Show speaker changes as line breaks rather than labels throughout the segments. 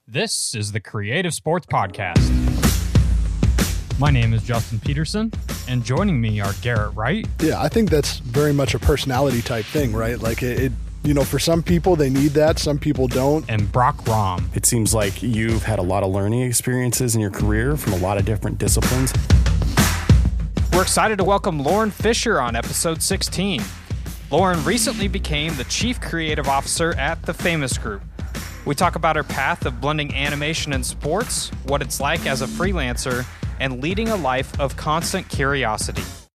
This is the Creative Sports Podcast. My name is Justin Peterson, and joining me are Garrett Wright.
Yeah, I think that's very much a personality type thing, right? Like it for some people they need that, some people don't.
And Brock Rahm.
It seems like you've had a lot of learning experiences in your career from a lot of different disciplines.
We're excited to welcome Lauren Fisher on episode 16. Lauren recently became the Chief Creative Officer at The Famous Group. We talk about her path of blending animation and sports, what it's like as a freelancer, and leading a life of constant curiosity.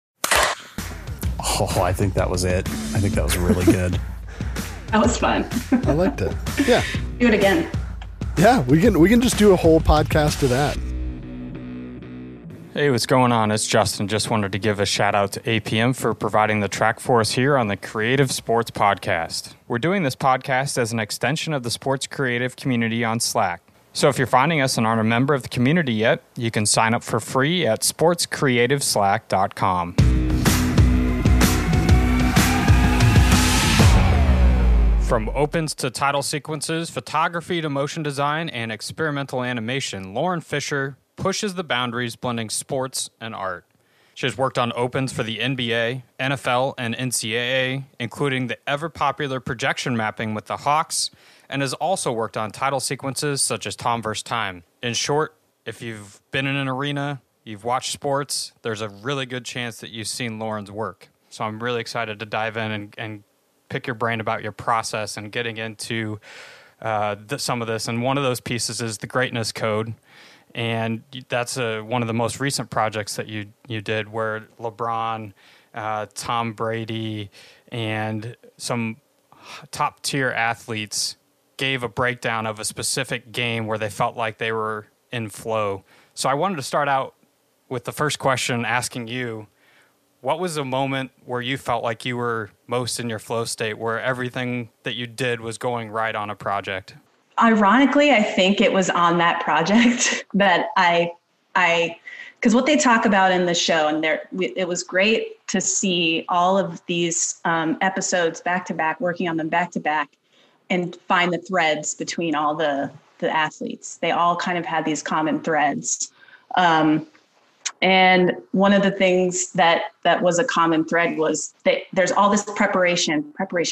Oh, I think that was it. I think that was really good.
That was fun.
I liked it. Yeah.
Do it again.
Yeah, we can just do a whole podcast to that.
Hey, what's going on? It's Justin. Just wanted to give a shout out to APM for providing the track for us here on the Creative Sports Podcast. We're doing this podcast as an extension of the sports creative community on Slack. So if you're finding us and aren't a member of the community yet, you can sign up for free at sportscreativeslack.com. From opens to title sequences, photography to motion design, and experimental animation, Lauren Fisher pushes the boundaries blending sports and art. She has worked on opens for the NBA, NFL, and NCAA, including the ever-popular projection mapping with the Hawks, and has also worked on title sequences such as Tom vs. Time. In short, if you've been in an arena, you've watched sports, there's a really good chance that you've seen Lauren's work. So I'm really excited to dive in and pick your brain about your process and getting into some of this. And one of those pieces is the Greatness Code. And that's one of the most recent projects that you did where LeBron, Tom Brady, and some top-tier athletes gave a breakdown of a specific game where they felt like they were in flow. So I wanted to start out with the first question asking you, what was a moment where you felt like you were most in your flow state, where everything that you did was going right on a project?
Ironically, I think it was on that project that because what they talk about in the show, and it was great to see all of these episodes back to back, working on them back to back, and find the threads between all the athletes. They all kind of had these common threads. And one of the things that was a common thread was that there's all this preparation.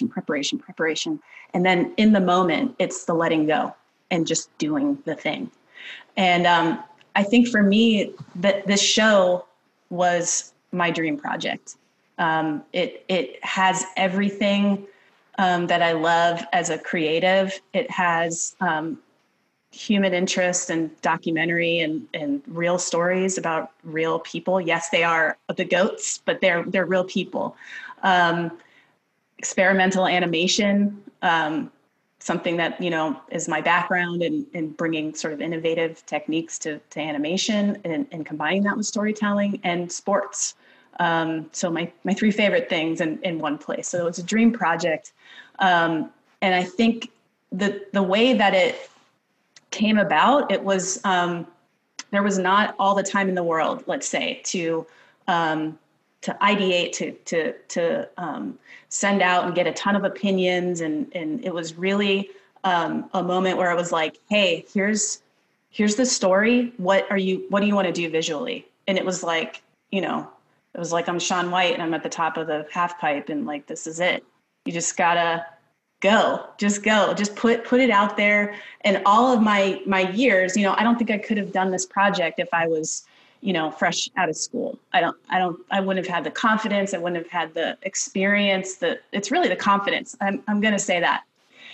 And then in the moment, it's the letting go and just doing the thing. And I think for me, that this show was my dream project. It has everything that I love as a creative. It has human interest and documentary and real stories about real people. Yes, they are the goats, but they're real people. Experimental animation, something that, is my background in bringing sort of innovative techniques to animation and combining that with storytelling, and sports. So my three favorite things in one place. So it was a dream project. And I think the way that it came about, it was there was not all the time in the world, let's say, to ideate, to send out and get a ton of opinions, and it was really a moment where I was like, hey, here's the story. What do you want to do visually? And it was like, I'm Shaun White and I'm at the top of the half pipe, and like, this is it. You just gotta go, just put it out there. And all of my years, I don't think I could have done this project if I was, fresh out of school. I wouldn't have had the confidence. I wouldn't have had the experience. It's really the confidence. I'm going to say that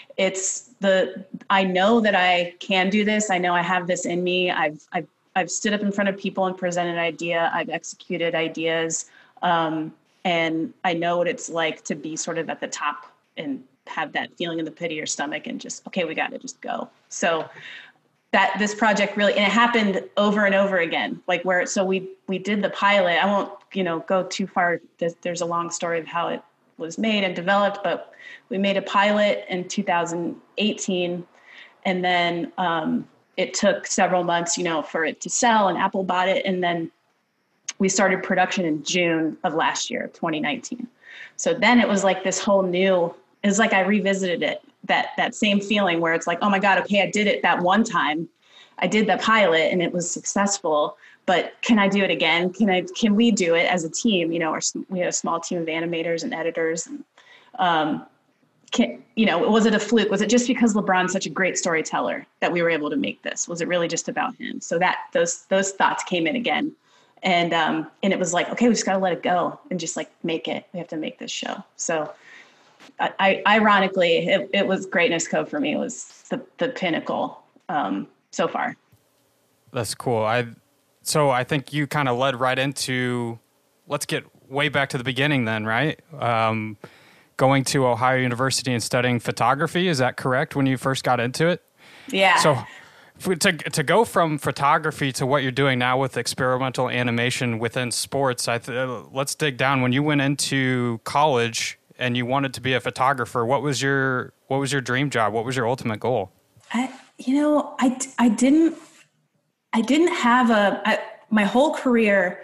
I know that I can do this. I know I have this in me. I've stood up in front of people and presented an idea. I've executed ideas. And I know what it's like to be sort of at the top and have that feeling in the pit of your stomach and just, okay, we got to just go. So that this project really, and it happened over and over again, like so we did the pilot. I won't, go too far. There's a long story of how it was made and developed, but we made a pilot in 2018. And then it took several months, for it to sell, and Apple bought it. And then we started production in June of last year, 2019. So then it was like this whole new, it was like I revisited it. that same feeling where it's like, oh my God, okay, I did it that one time. I did the pilot and it was successful, but can I do it again? Can we do it as a team? You know, we had a small team of animators and editors, and was it a fluke? Was it just because LeBron's such a great storyteller that we were able to make this? Was it really just about him? So that those thoughts came in again. And it was like, okay, we just got to let it go and just like make it. We have to make this show. So ironically, it was Greatness Code for me. It was the pinnacle so far.
That's cool. So I think you kind of led right into, let's get way back to the beginning then, right? Going to Ohio University and studying photography. Is that correct when you first got into it?
Yeah.
So to go from photography to what you're doing now with experimental animation within sports, let's dig down. When you went into college and you wanted to be a photographer, what was your dream job? What was your ultimate goal?
I didn't have my whole career.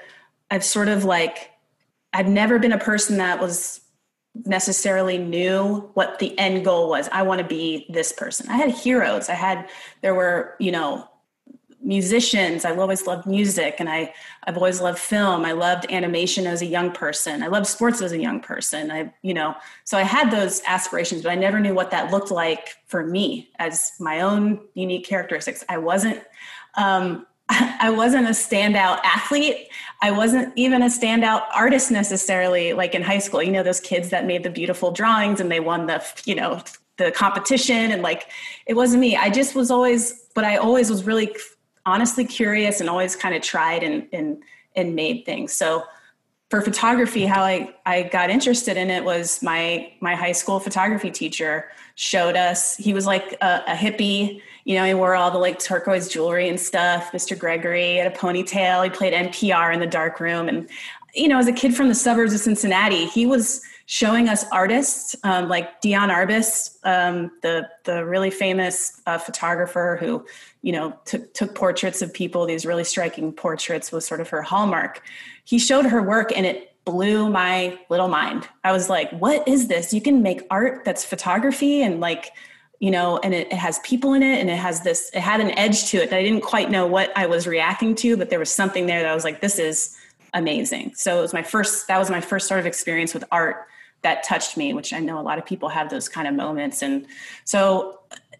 I've never been a person that was necessarily knew what the end goal was. I want to be this person. I had heroes. There were, musicians. I always loved music, and I've always loved film. I loved animation as a young person. I loved sports as a young person. So I had those aspirations, but I never knew what that looked like for me as my own unique characteristics. I wasn't a standout athlete. I wasn't even a standout artist necessarily, like in high school, those kids that made the beautiful drawings and they won the competition, and like, it wasn't me. I always was really honestly curious and always kind of tried and made things. So for photography, how I got interested in it was my high school photography teacher showed us. He was like a hippie. He wore all the like turquoise jewelry and stuff. Mr. Gregory had a ponytail. He played NPR in the dark room. And, as a kid from the suburbs of Cincinnati, he was showing us artists like Dion Arbus, the really famous photographer who, took portraits of people. These really striking portraits was sort of her hallmark. He showed her work and it blew my little mind. I was like, what is this? You can make art that's photography and like, and it has people in it, and it had an edge to it that I didn't quite know what I was reacting to, but there was something there that I was like, this is amazing. So that was my first sort of experience with art that touched me, which I know a lot of people have those kind of moments. And so,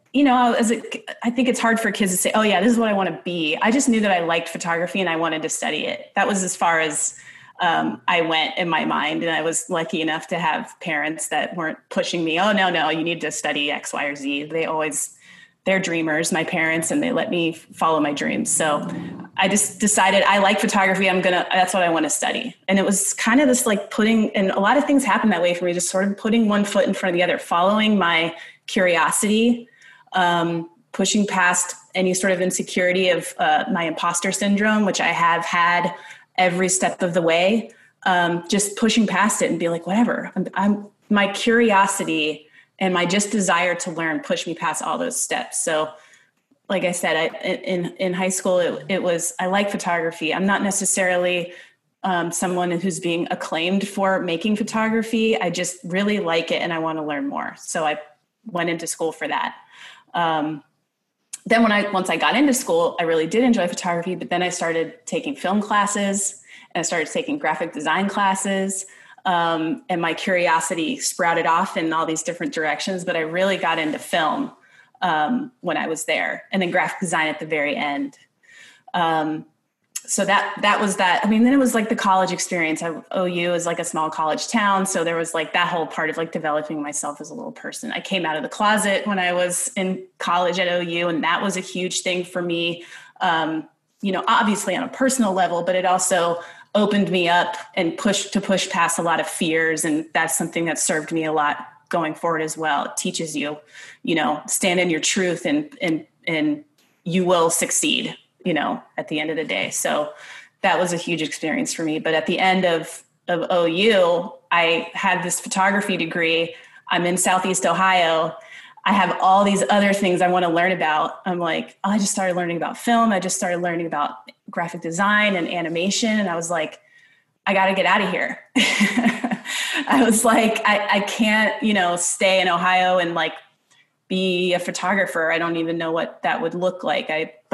I think it's hard for kids to say, oh yeah, this is what I want to be. I just knew that I liked photography and I wanted to study it. That was as far as I went in my mind. And I was lucky enough to have parents that weren't pushing me. Oh, no, you need to study X, Y, or Z. They're dreamers, my parents, and they let me follow my dreams. So I just decided I like photography. That's what I want to study. And it was kind of this like and a lot of things happened that way for me, just sort of putting one foot in front of the other, following my curiosity, pushing past any sort of insecurity of my imposter syndrome, which I have had every step of the way, just pushing past it and be like, whatever, my curiosity and my just desire to learn pushed me past all those steps. So like I said, in high school, it was, I like photography. I'm not necessarily someone who's being acclaimed for making photography. I just really like it and I want to learn more. So I went into school for that. Then once I got into school, I really did enjoy photography, but then I started taking film classes and I started taking graphic design classes. And my curiosity sprouted off in all these different directions, but I really got into film when I was there, and then graphic design at the very end. So that was that. I mean, then it was like the college experience. OU is like a small college town. So there was like that whole part of like developing myself as a little person. I came out of the closet when I was in college at OU, and that was a huge thing for me, obviously on a personal level, but it also opened me up and push past a lot of fears. And that's something that served me a lot going forward as well. It teaches you, stand in your truth and you will succeed, at the end of the day. So that was a huge experience for me. But at the end of OU, I had this photography degree. I'm in Southeast Ohio. I have all these other things I want to learn about. I'm like, I just started learning about film. I just started learning about graphic design and animation. And I was like, I got to get out of here. I was like, I can't, stay in Ohio and like be a photographer. I don't even know what that would look like.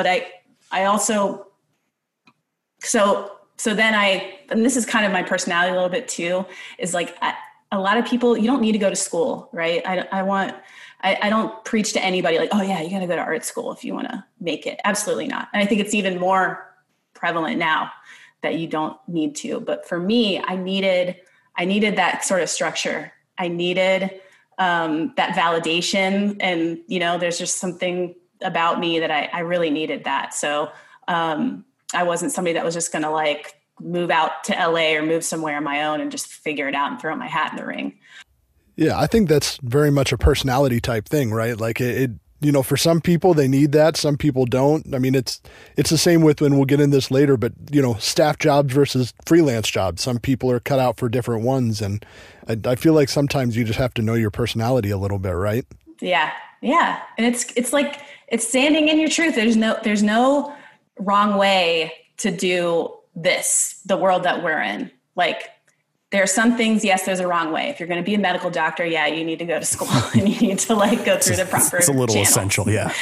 So then and this is kind of my personality a little bit too, is like a lot of people, you don't need to go to school, right? I don't preach to anybody like, oh yeah, you got to go to art school if you want to make it. Absolutely not. And I think it's even more prevalent now that you don't need to. But for me, I needed that sort of structure. I needed that validation. And, there's just something about me that I really needed that. So I wasn't somebody that was just going to like move out to LA or move somewhere on my own and just figure it out and throw my hat in the ring.
Yeah, I think that's very much a personality type thing, right? Like it for some people they need that, some people don't. I mean, it's the same with, and we'll get into this later, but staff jobs versus freelance jobs. Some people are cut out for different ones, and I feel like sometimes you just have to know your personality a little bit, right?
Yeah, and it's like it's standing in your truth. There's no wrong way to do the world that we're in. Like, there are some things, yes, there's a wrong way. If you're going to be a medical doctor, yeah, you need to go to school and you need to like go through the proper
It's a little
channels.
essential, yeah.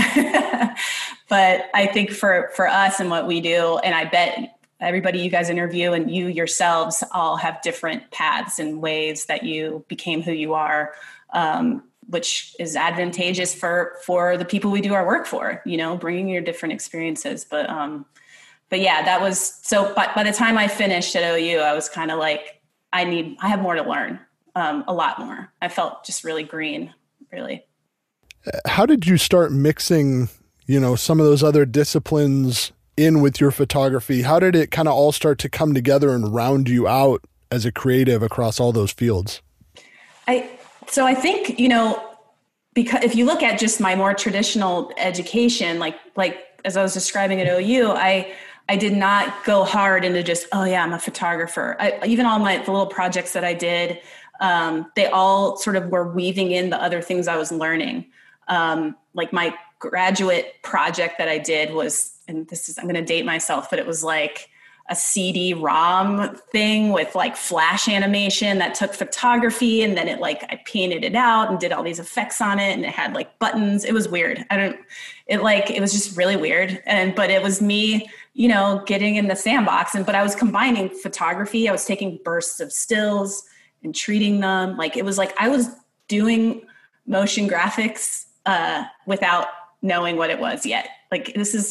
But I think for us and what we do, and I bet everybody you guys interview and you yourselves all have different paths and ways that you became who you are, which is advantageous for the people we do our work for, bringing your different experiences. But yeah, that was, so by the time I finished at OU, I was kind of like, I have more to learn, a lot more. I felt just really green, really.
How did you start mixing, some of those other disciplines in with your photography? How did it kind of all start to come together and round you out as a creative across all those fields?
So I think, because if you look at just my more traditional education, like as I was describing at OU, I did not go hard into just, oh yeah, I'm a photographer. Even all the little projects that I did, they all sort of were weaving in the other things I was learning. Like my graduate project that I did was, and I'm going to date myself, but it was like a CD-ROM thing with like flash animation that took photography, and then I painted it out and did all these effects on it, and it had like buttons. It was weird. It was just really weird. But it was me, getting in the sandbox, but I was combining photography. I was taking bursts of stills and treating them. Like, it was like I was doing motion graphics without knowing what it was yet. Like,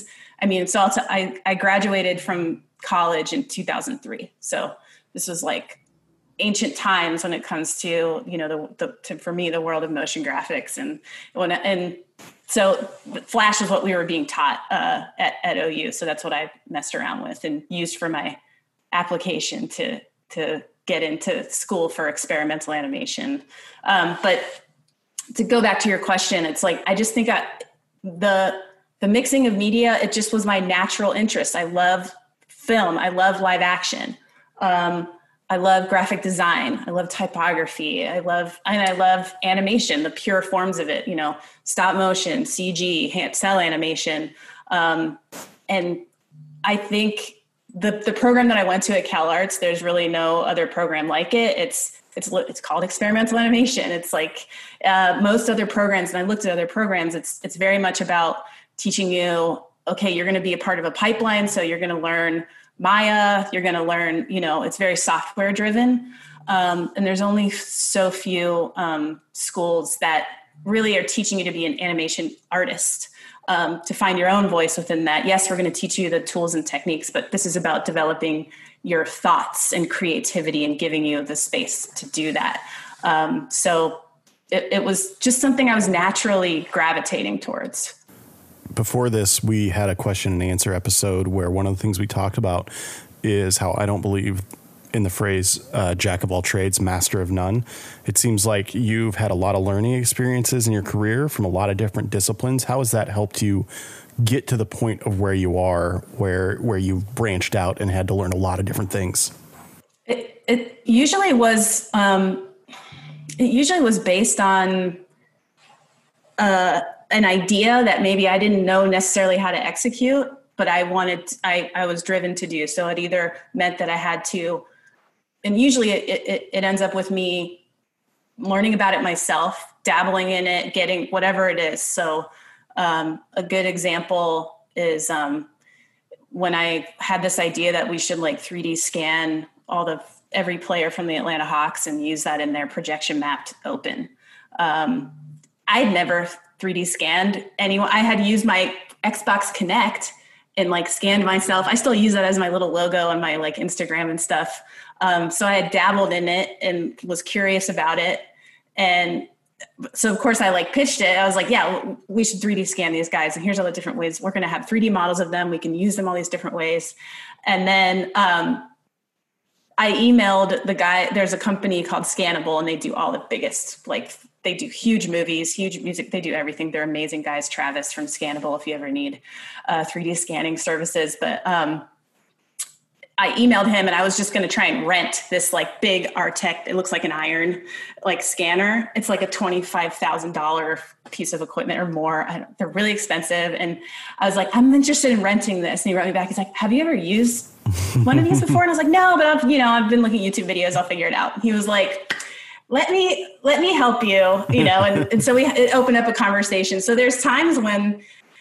I graduated from college in 2003. So this was like ancient times when it comes to, for me, the world of motion graphics. And so Flash is what we were being taught at OU. So that's what I messed around with and used for my application to get into school for experimental animation. But to go back to your question, it's like, I just think the mixing of media, it just was my natural interest. I love film. I love live action. I love graphic design. I love typography. I love animation, the pure forms of it, stop motion, CG, cell animation. And I think the program that I went to at CalArts, there's really no other program like it. It's called experimental animation. It's like most other programs, and I looked at other programs, it's very much about teaching you, okay, you're going to be a part of a pipeline. So you're going to learn Maya, you're going to learn, it's very software driven. And there's only so few schools that really are teaching you to be an animation artist, to find your own voice within that. Yes, we're going to teach you the tools and techniques, but this is about developing your thoughts and creativity and giving you the space to do that. So it was just something I was naturally gravitating towards.
Before this, we had a question and answer episode where one of the things we talked about is how I don't believe in the phrase jack of all trades, master of none. It seems like you've had a lot of learning experiences in your career from a lot of different disciplines. How has that helped you get to the point of where you are, where you've branched out and had to learn a lot of different things?
It usually was based on an idea that maybe I didn't know necessarily how to execute, but I was driven to do. So it either meant that I had to, and usually it ends up with me learning about it myself dabbling in it, getting whatever it is. So a good example is when I had this idea that we should like 3D scan every player from the Atlanta Hawks and use that in their projection mapped open. I'd never 3D scanned anyone. I had used my Xbox Connect and like scanned myself. I still use that as my little logo on my like Instagram and stuff. So I had dabbled in it and was curious about it. And so of course I like pitched it. I was like, yeah, we should 3D scan these guys. And here's all the different ways we're going to have 3D models of them. We can use them all these different ways. And then I emailed the guy. There's a company called Scannable, and they do all the biggest, like they do huge movies, huge music. They do everything. They're amazing guys. Travis from Scannable, if you ever need 3D scanning services. But I emailed him, and I was just going to try and rent this like big Artec. It looks like an iron like scanner. It's like a $25,000 piece of equipment or more. They're really expensive. And I was like, I'm interested in renting this. And he wrote me back. He's like, have you ever used one of these before? And I was like, no, but I've been looking at YouTube videos. I'll figure it out. He was like, let me help you, and so it opened up a conversation. So there's times when,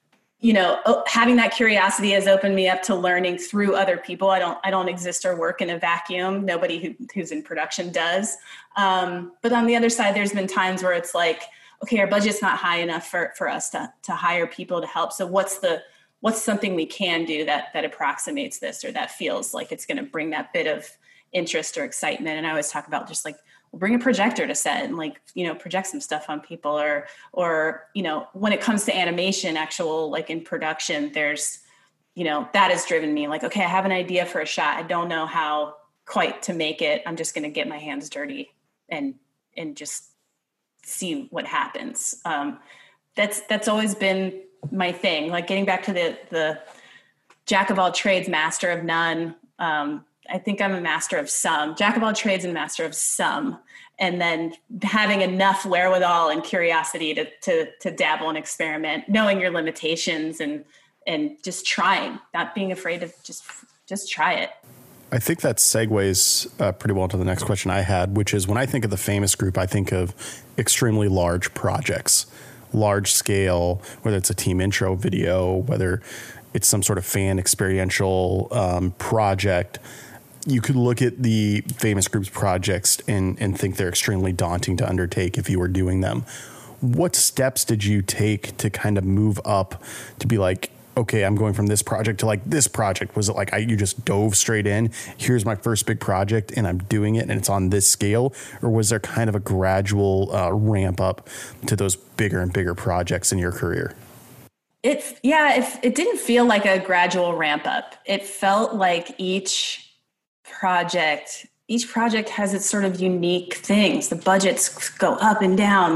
having that curiosity has opened me up to learning through other people. I don't exist or work in a vacuum. Nobody who's in production does. But on the other side, there's been times where it's like, okay, our budget's not high enough for us to hire people to help. So what's something we can do that approximates this, or that feels like it's going to bring that bit of interest or excitement? And I always talk about just like, we'll bring a projector to set and like, project some stuff on people, or when it comes to animation, actual, like in production, there's, that has driven me like, okay, I have an idea for a shot. I don't know how quite to make it. I'm just going to get my hands dirty and just see what happens. That's always been my thing. Like getting back to the jack of all trades, master of none. I think I'm a master of some, jack of all trades and master of some, and then having enough wherewithal and curiosity to dabble and experiment, knowing your limitations and just trying, not being afraid to just try it.
I think that segues pretty well to the next question I had, which is when I think of the Famous Group, I think of extremely large projects, large scale, whether it's a team intro video, whether it's some sort of fan experiential project. You could look at the Famous Group's projects and think they're extremely daunting to undertake if you were doing them. What steps did you take to kind of move up to be like, okay, I'm going from this project to like this project? Was it like you just dove straight in? Here's my first big project and I'm doing it and it's on this scale? Or was there kind of a gradual ramp up to those bigger and bigger projects in your career?
It didn't feel like a gradual ramp up. It felt like each project has its sort of unique things. The budgets go up and down.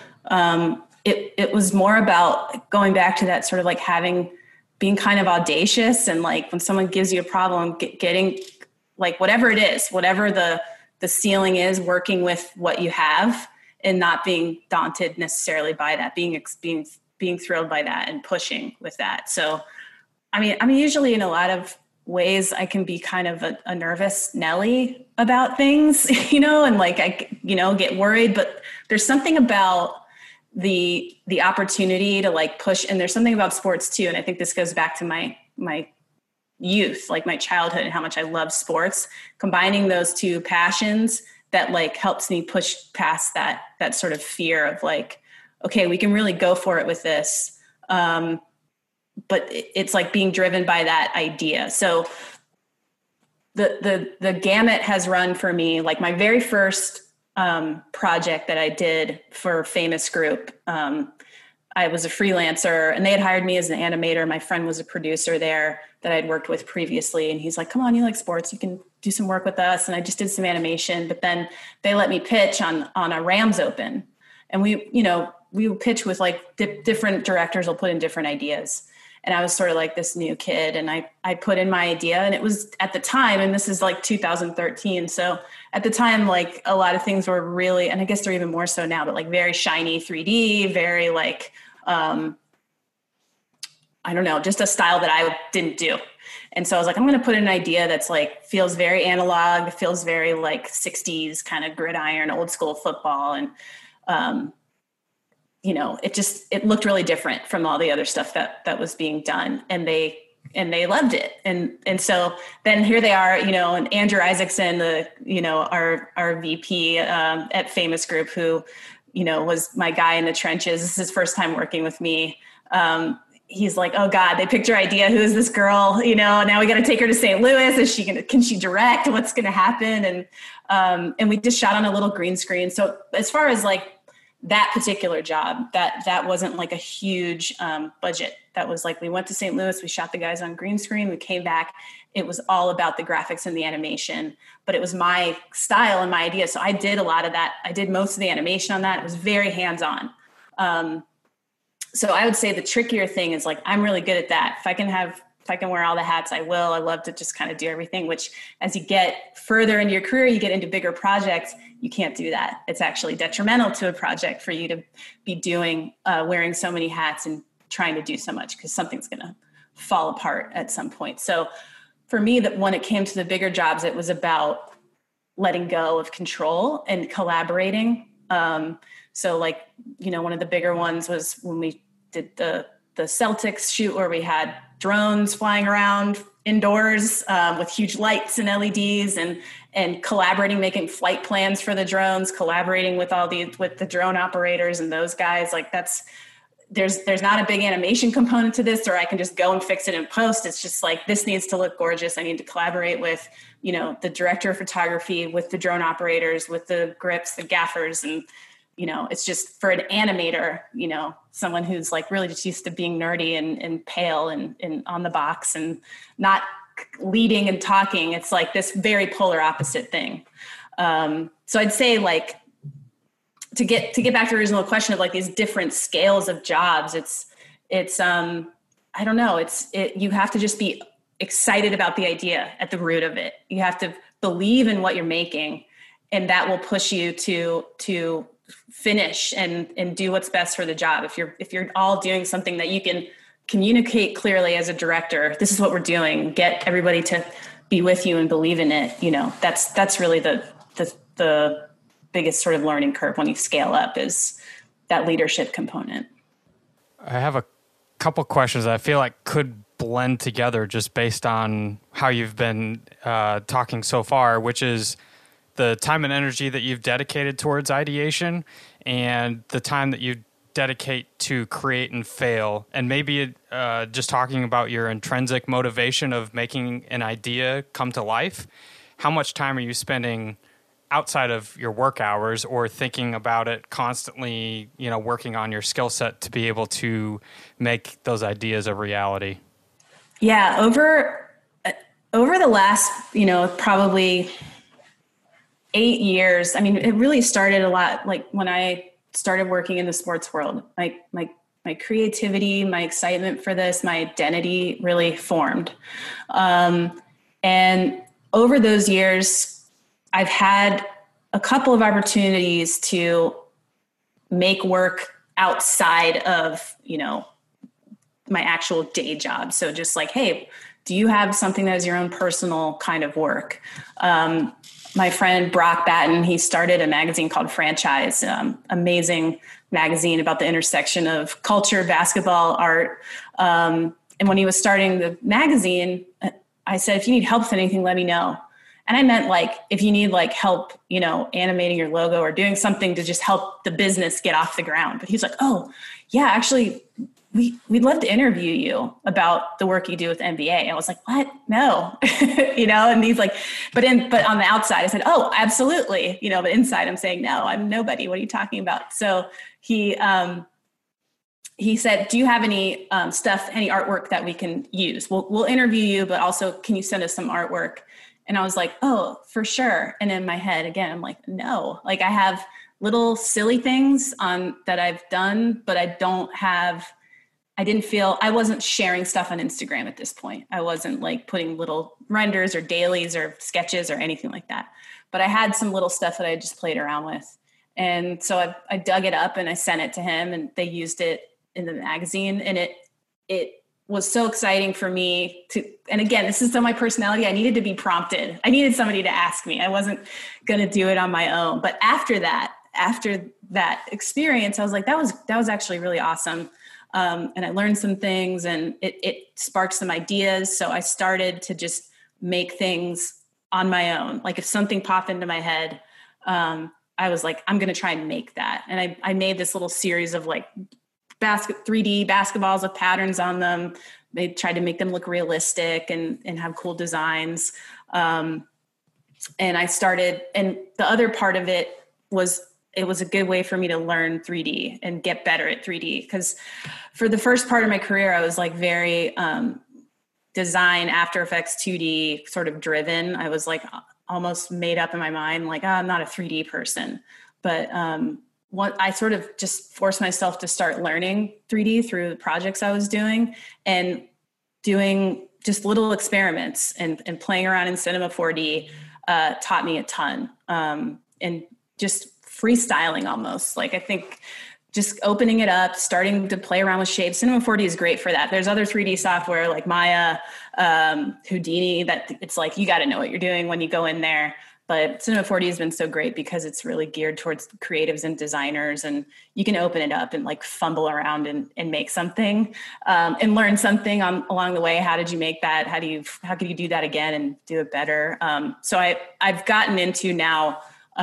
It was more about going back to that sort of like being kind of audacious, and like when someone gives you a problem, getting like whatever it is, whatever the ceiling is, working with what you have and not being daunted necessarily by that, being thrilled by that and pushing with that. So, I mean, usually in a lot of ways I can be kind of a nervous Nelly about things, and like I get worried, but there's something about the opportunity to like push. And there's something about sports too. And I think this goes back to my youth, like my childhood, and how much I love sports, combining those two passions that like helps me push past that sort of fear of like, okay, we can really go for it with this. But it's like being driven by that idea. So the gamut has run for me. Like my very first project that I did for Famous Group, I was a freelancer and they had hired me as an animator. My friend was a producer there that I'd worked with previously. And he's like, come on, you like sports, you can do some work with us. And I just did some animation, but then they let me pitch on a Rams Open. And we would pitch with like different directors will put in different ideas. And I was sort of like this new kid, and I put in my idea, and it was at the time, and this is like 2013. So at the time, like a lot of things were really, and I guess they're even more so now, but like very shiny 3D, very like, I don't know, just a style that I didn't do. And so I was like, I'm going to put in an idea that's like, feels very analog, feels very like 60s kind of gridiron, old school football. And it looked really different from all the other stuff that was being done. And they loved it. And so then here they are, and Andrew Isaacson, our VP at Famous Group, who, was my guy in the trenches. This is his first time working with me. He's like, oh God, they picked your idea. Who is this girl? Now we got to take her to St. Louis. Can she direct? What's going to happen? And we just shot on a little green screen. So as far as like that particular job, that wasn't like a huge budget. That was like, we went to St. Louis, we shot the guys on green screen, we came back. It was all about the graphics and the animation, but it was my style and my idea. So I did a lot of that. I did most of the animation on that. It was very hands-on. So I would say the trickier thing is like, I'm really good at that. If I can wear all the hats, I will. I love to just kind of do everything, which as you get further into your career, you get into bigger projects, you can't do that. It's actually detrimental to a project for you to be doing, wearing so many hats and trying to do so much, because something's going to fall apart at some point. So for me, that when it came to the bigger jobs, it was about letting go of control and collaborating. So like, one of the bigger ones was when we did the Celtics shoot, where we had drones flying around indoors with huge lights and LEDs, and collaborating, making flight plans for the drones, collaborating with with the drone operators and those guys. Like there's not a big animation component to this, or I can just go and fix it in post. It's just like, this needs to look gorgeous. I need to collaborate with, the director of photography, with the drone operators, with the grips, the gaffers. And, it's just for an animator, someone who's like really just used to being nerdy and pale and on the box and not leading and talking. It's like this very polar opposite thing. So I'd say like, to get back to the original question of like these different scales of jobs, it's I don't know. You have to just be excited about the idea at the root of it. You have to believe in what you're making, and that will push you to finish and do what's best for the job. If you're all doing something that you can communicate clearly as a director, this is what we're doing, get everybody to be with you and believe in it. That's really the biggest sort of learning curve when you scale up, is that leadership component.
I have a couple questions that I feel like could blend together just based on how you've been talking so far, which is the time and energy that you've dedicated towards ideation and the time that you dedicate to create and fail. And maybe just talking about your intrinsic motivation of making an idea come to life. How much time are you spending outside of your work hours, or thinking about it constantly, working on your skill set to be able to make those ideas a reality?
Yeah. Over the last, probably 8 years, I mean, it really started a lot like when I started working in the sports world. Like my creativity, my excitement for this, my identity really formed. And over those years, I've had a couple of opportunities to make work outside of, my actual day job. So just like, hey, do you have something that is your own personal kind of work? My friend Brock Batten, he started a magazine called Franchise, amazing magazine about the intersection of culture, basketball, art. And when he was starting the magazine, I said, if you need help with anything, let me know. And I meant like, if you need like help, animating your logo or doing something to just help the business get off the ground. But he's like, oh yeah, actually we'd love to interview you about the work you do with NBA. I was like, what? No, and he's like, but on the outside I said, oh, absolutely. But inside I'm saying, no, I'm nobody. What are you talking about? So he said, do you have any any artwork that we can use? We'll interview you, but also can you send us some artwork? And I was like, oh, for sure. And in my head, again, I'm like, no, like I have little silly things that I've done, but I wasn't sharing stuff on Instagram at this point. I wasn't like putting little renders or dailies or sketches or anything like that. But I had some little stuff that I just played around with. And so I dug it up and I sent it to him, and they used it in the magazine. And it was so exciting for me and again, this is still my personality. I needed to be prompted. I needed somebody to ask me. I wasn't going to do it on my own. But after that, after that experience, I was like, that was actually really awesome. And I learned some things, and it sparked some ideas. So I started to just make things on my own. Like if something popped into my head, I was like, I'm going to try and make that. And I made this little series of like 3D basketballs with patterns on them. They tried to make them look realistic and have cool designs. And I started, and the other part of it was a good way for me to learn 3D and get better at 3D. Because for the first part of my career, I was like very design, After Effects, 2D sort of driven. I was like almost made up in my mind, like, I'm not a 3D person. But I sort of just forced myself to start learning 3D through the projects I was doing, and doing just little experiments and playing around in Cinema 4D taught me a ton. And just freestyling almost. Like I think just opening it up, starting to play around with shapes. Cinema 4D is great for that. There's other 3D software like Maya, Houdini, that it's like, you got to know what you're doing when you go in there. But Cinema 4D has been so great because it's really geared towards creatives and designers, and you can open it up and like fumble around and make something and learn something along the way. How did you make that? How can you do that again and do it better? So I've gotten into now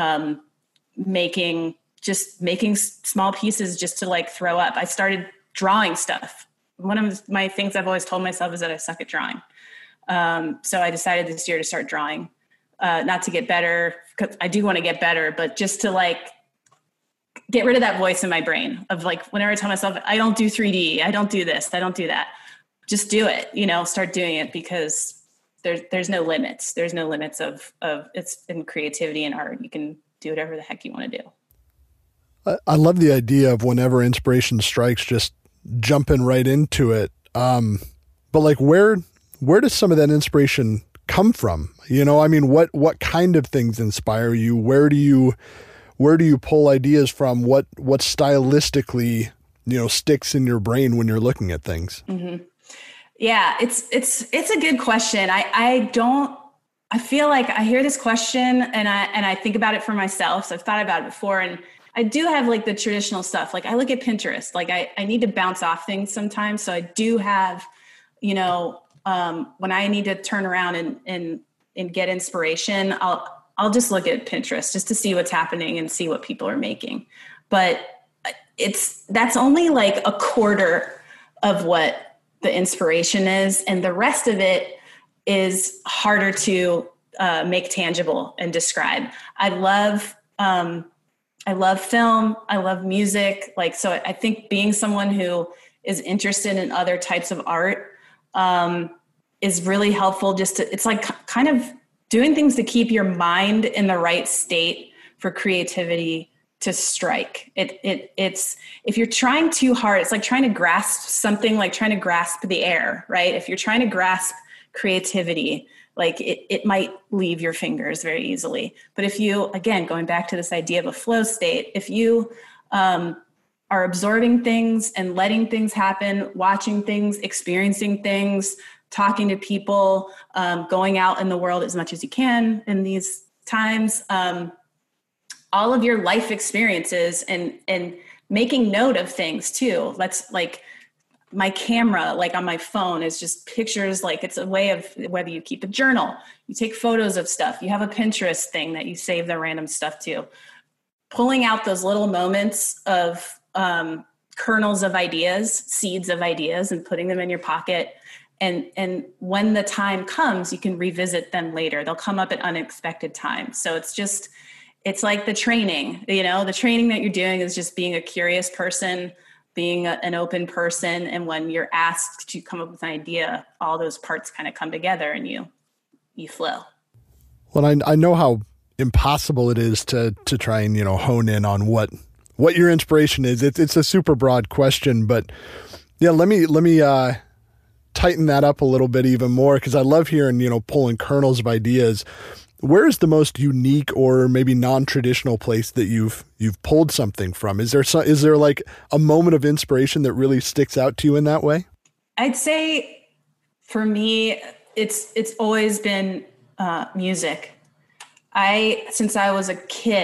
making small pieces just to like throw up. I started drawing stuff. One of my things I've always told myself is that I suck at drawing. So I decided this year to start drawing. Not to get better, because I do want to get better, but just to like get rid of that voice in my brain of like, whenever I tell myself, I don't do 3D, I don't do this, I don't do that. Just do it, start doing it, because there's no limits. There's no limits of it's in creativity and art. You can do whatever the heck you want to do.
I love the idea of whenever inspiration strikes, just jumping right into it. But like, where does some of that inspiration come from? I mean, what kind of things inspire you? Where do you pull ideas from? What stylistically, sticks in your brain when you're looking at things?
Mm-hmm. Yeah, it's a good question. I feel like I hear this question and I think about it for myself. So I've thought about it before, and I do have like the traditional stuff. Like I look at Pinterest, like I need to bounce off things sometimes. So I do have, when I need to turn around and get inspiration, I'll just look at Pinterest just to see what's happening and see what people are making. But that's only like a quarter of what the inspiration is. And the rest of it is harder to make tangible and describe. I love film. I love music. So I think being someone who is interested in other types of art is really helpful. It's like kind of doing things to keep your mind in the right state for creativity to strike. It's if you're trying too hard, it's like trying to grasp something, like trying to grasp the air, right? If you're trying to grasp creativity, like it might leave your fingers very easily. But if you, again, going back to this idea of a flow state, if you are absorbing things and letting things happen, watching things, experiencing things, talking to people, going out in the world as much as you can in these times, all of your life experiences and making note of things too. That's like my camera, like on my phone, is just pictures. Like it's a way of, whether you keep a journal, you take photos of stuff, you have a Pinterest thing that you save the random stuff to, pulling out those little moments of kernels of ideas, seeds of ideas, and putting them in your pocket. And when the time comes, you can revisit them later. They'll come up at unexpected times. So it's like the training, the training that you're doing is just being a curious person, being an open person. And when you're asked to come up with an idea, all those parts kind of come together and you flow.
Well, I know how impossible it is to try and, hone in on what your inspiration is. It's a super broad question, but yeah, let me tighten that up a little bit even more, because I love hearing, pulling kernels of ideas. Where is the most unique or maybe non-traditional place that you've pulled something from? Is there like a moment of inspiration that really sticks out to you in that way?
I'd say for me, it's always been music. Since I was a kid,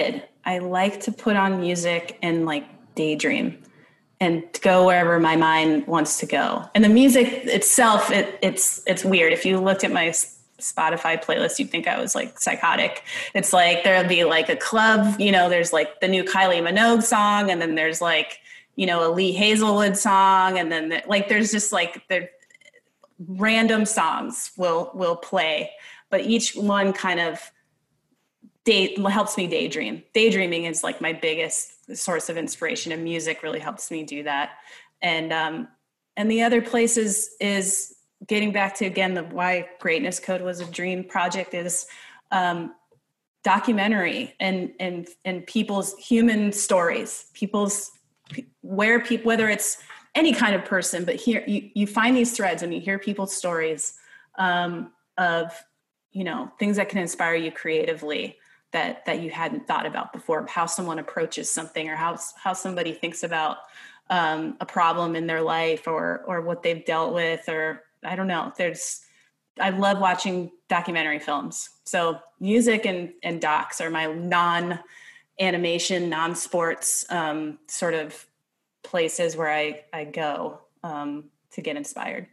I like to put on music and like daydream and go wherever my mind wants to go. And the music itself, it's weird. If you looked at my Spotify playlist, you'd think I was like psychotic. It's like, there'll be like a club, there's like the new Kylie Minogue song. And then there's like, a Lee Hazelwood song. And then there's just like the random songs will play, but each one kind of helps me daydream. Daydreaming is like my biggest source of inspiration, and music really helps me do that. And the other place is getting back to, again, why Greatness Code was a dream project is documentary and people's human stories, whether it's any kind of person, but here you find these threads and you hear people's stories of things that can inspire you creatively that you hadn't thought about before, how someone approaches something, or how somebody thinks about a problem in their life or what they've dealt with, or I don't know. I love watching documentary films. So music and docs are my non-animation, non-sports sort of places where I go to get inspired.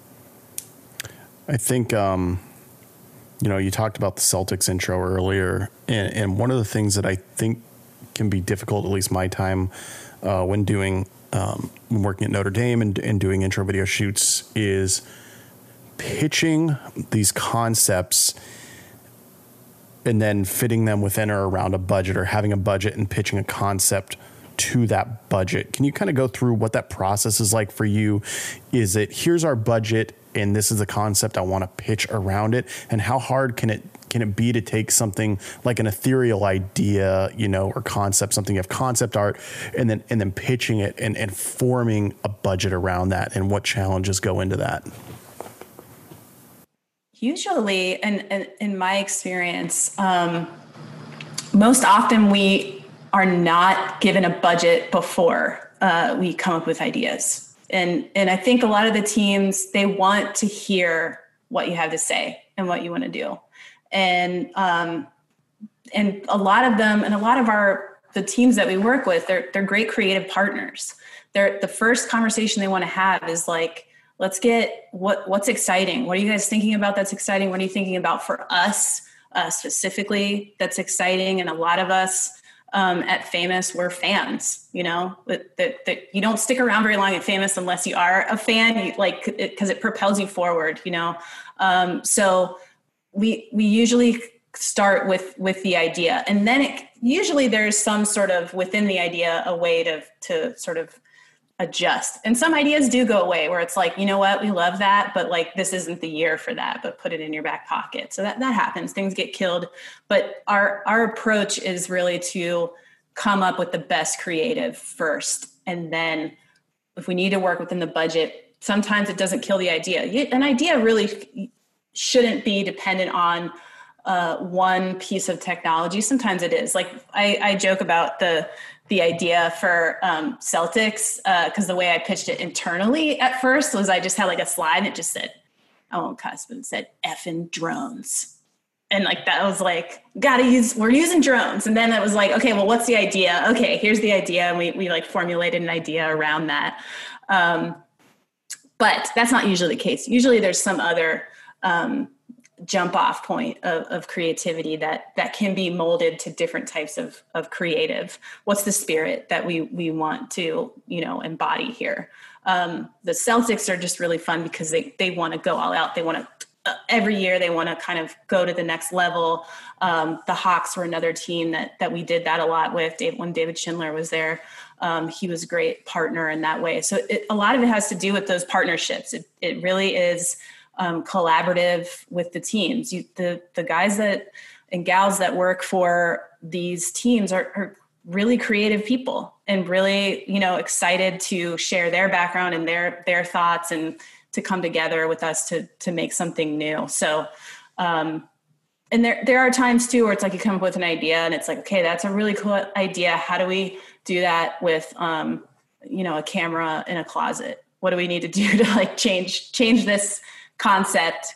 I think, you talked about the Celtics intro earlier, and one of the things that I think can be difficult, at least my time, when working at Notre Dame and doing intro video shoots, is pitching these concepts and then fitting them within or around a budget, or having a budget and pitching a concept to that budget. Can you kind of go through what that process is like for you? Is it, here's our budget and this is the concept I want to pitch around it? And how hard can it be to take something like an ethereal idea, or concept, something you have concept art, and then pitching it and forming a budget around that, and what challenges go into that?
Usually, and in my experience, most often we are not given a budget before we come up with ideas. And I think a lot of the teams, they want to hear what you have to say and what you want to do. And a lot of them, and a lot of the teams that we work with, they're great creative partners. The first conversation they want to have is like, let's get what's exciting. What are you guys thinking about that's exciting? What are you thinking about for us specifically that's exciting? And a lot of us at Famous, we're fans, that you don't stick around very long at Famous unless you are a fan, because it propels you forward, So we usually start with the idea, and then usually there's some sort of within the idea, a way to sort of adjust. And some ideas do go away where it's like, you know what, we love that, but like, this isn't the year for that, but put it in your back pocket. So that happens, things get killed. But our approach is really to come up with the best creative first. And then if we need to work within the budget, sometimes it doesn't kill the idea. An idea really shouldn't be dependent on one piece of technology. Sometimes it is. Like I joke about the idea for Celtics, because the way I pitched it internally at first was I just had like a slide and it just said, I won't cuss, but it said effing drones. And like, that was like, we're using drones. And then it was like, okay, well, what's the idea? Okay, here's the idea. And we like formulated an idea around that. But that's not usually the case. Usually there's some other jump off point of creativity that can be molded to different types of creative. What's the spirit that we want to, embody here? The Celtics are just really fun because they want to go all out. They want to, every year they want to kind of go to the next level. The Hawks were another team that we did that a lot with. When David Schindler was there, he was a great partner in that way. So a lot of it has to do with those partnerships. It really is collaborative with the teams. The guys and gals that work for these teams are really creative people and really, excited to share their background and their thoughts and to come together with us to make something new. So, and there are times too, where it's like you come up with an idea and it's like, okay, that's a really cool idea. How do we do that with, a camera in a closet? What do we need to do to like change this concept,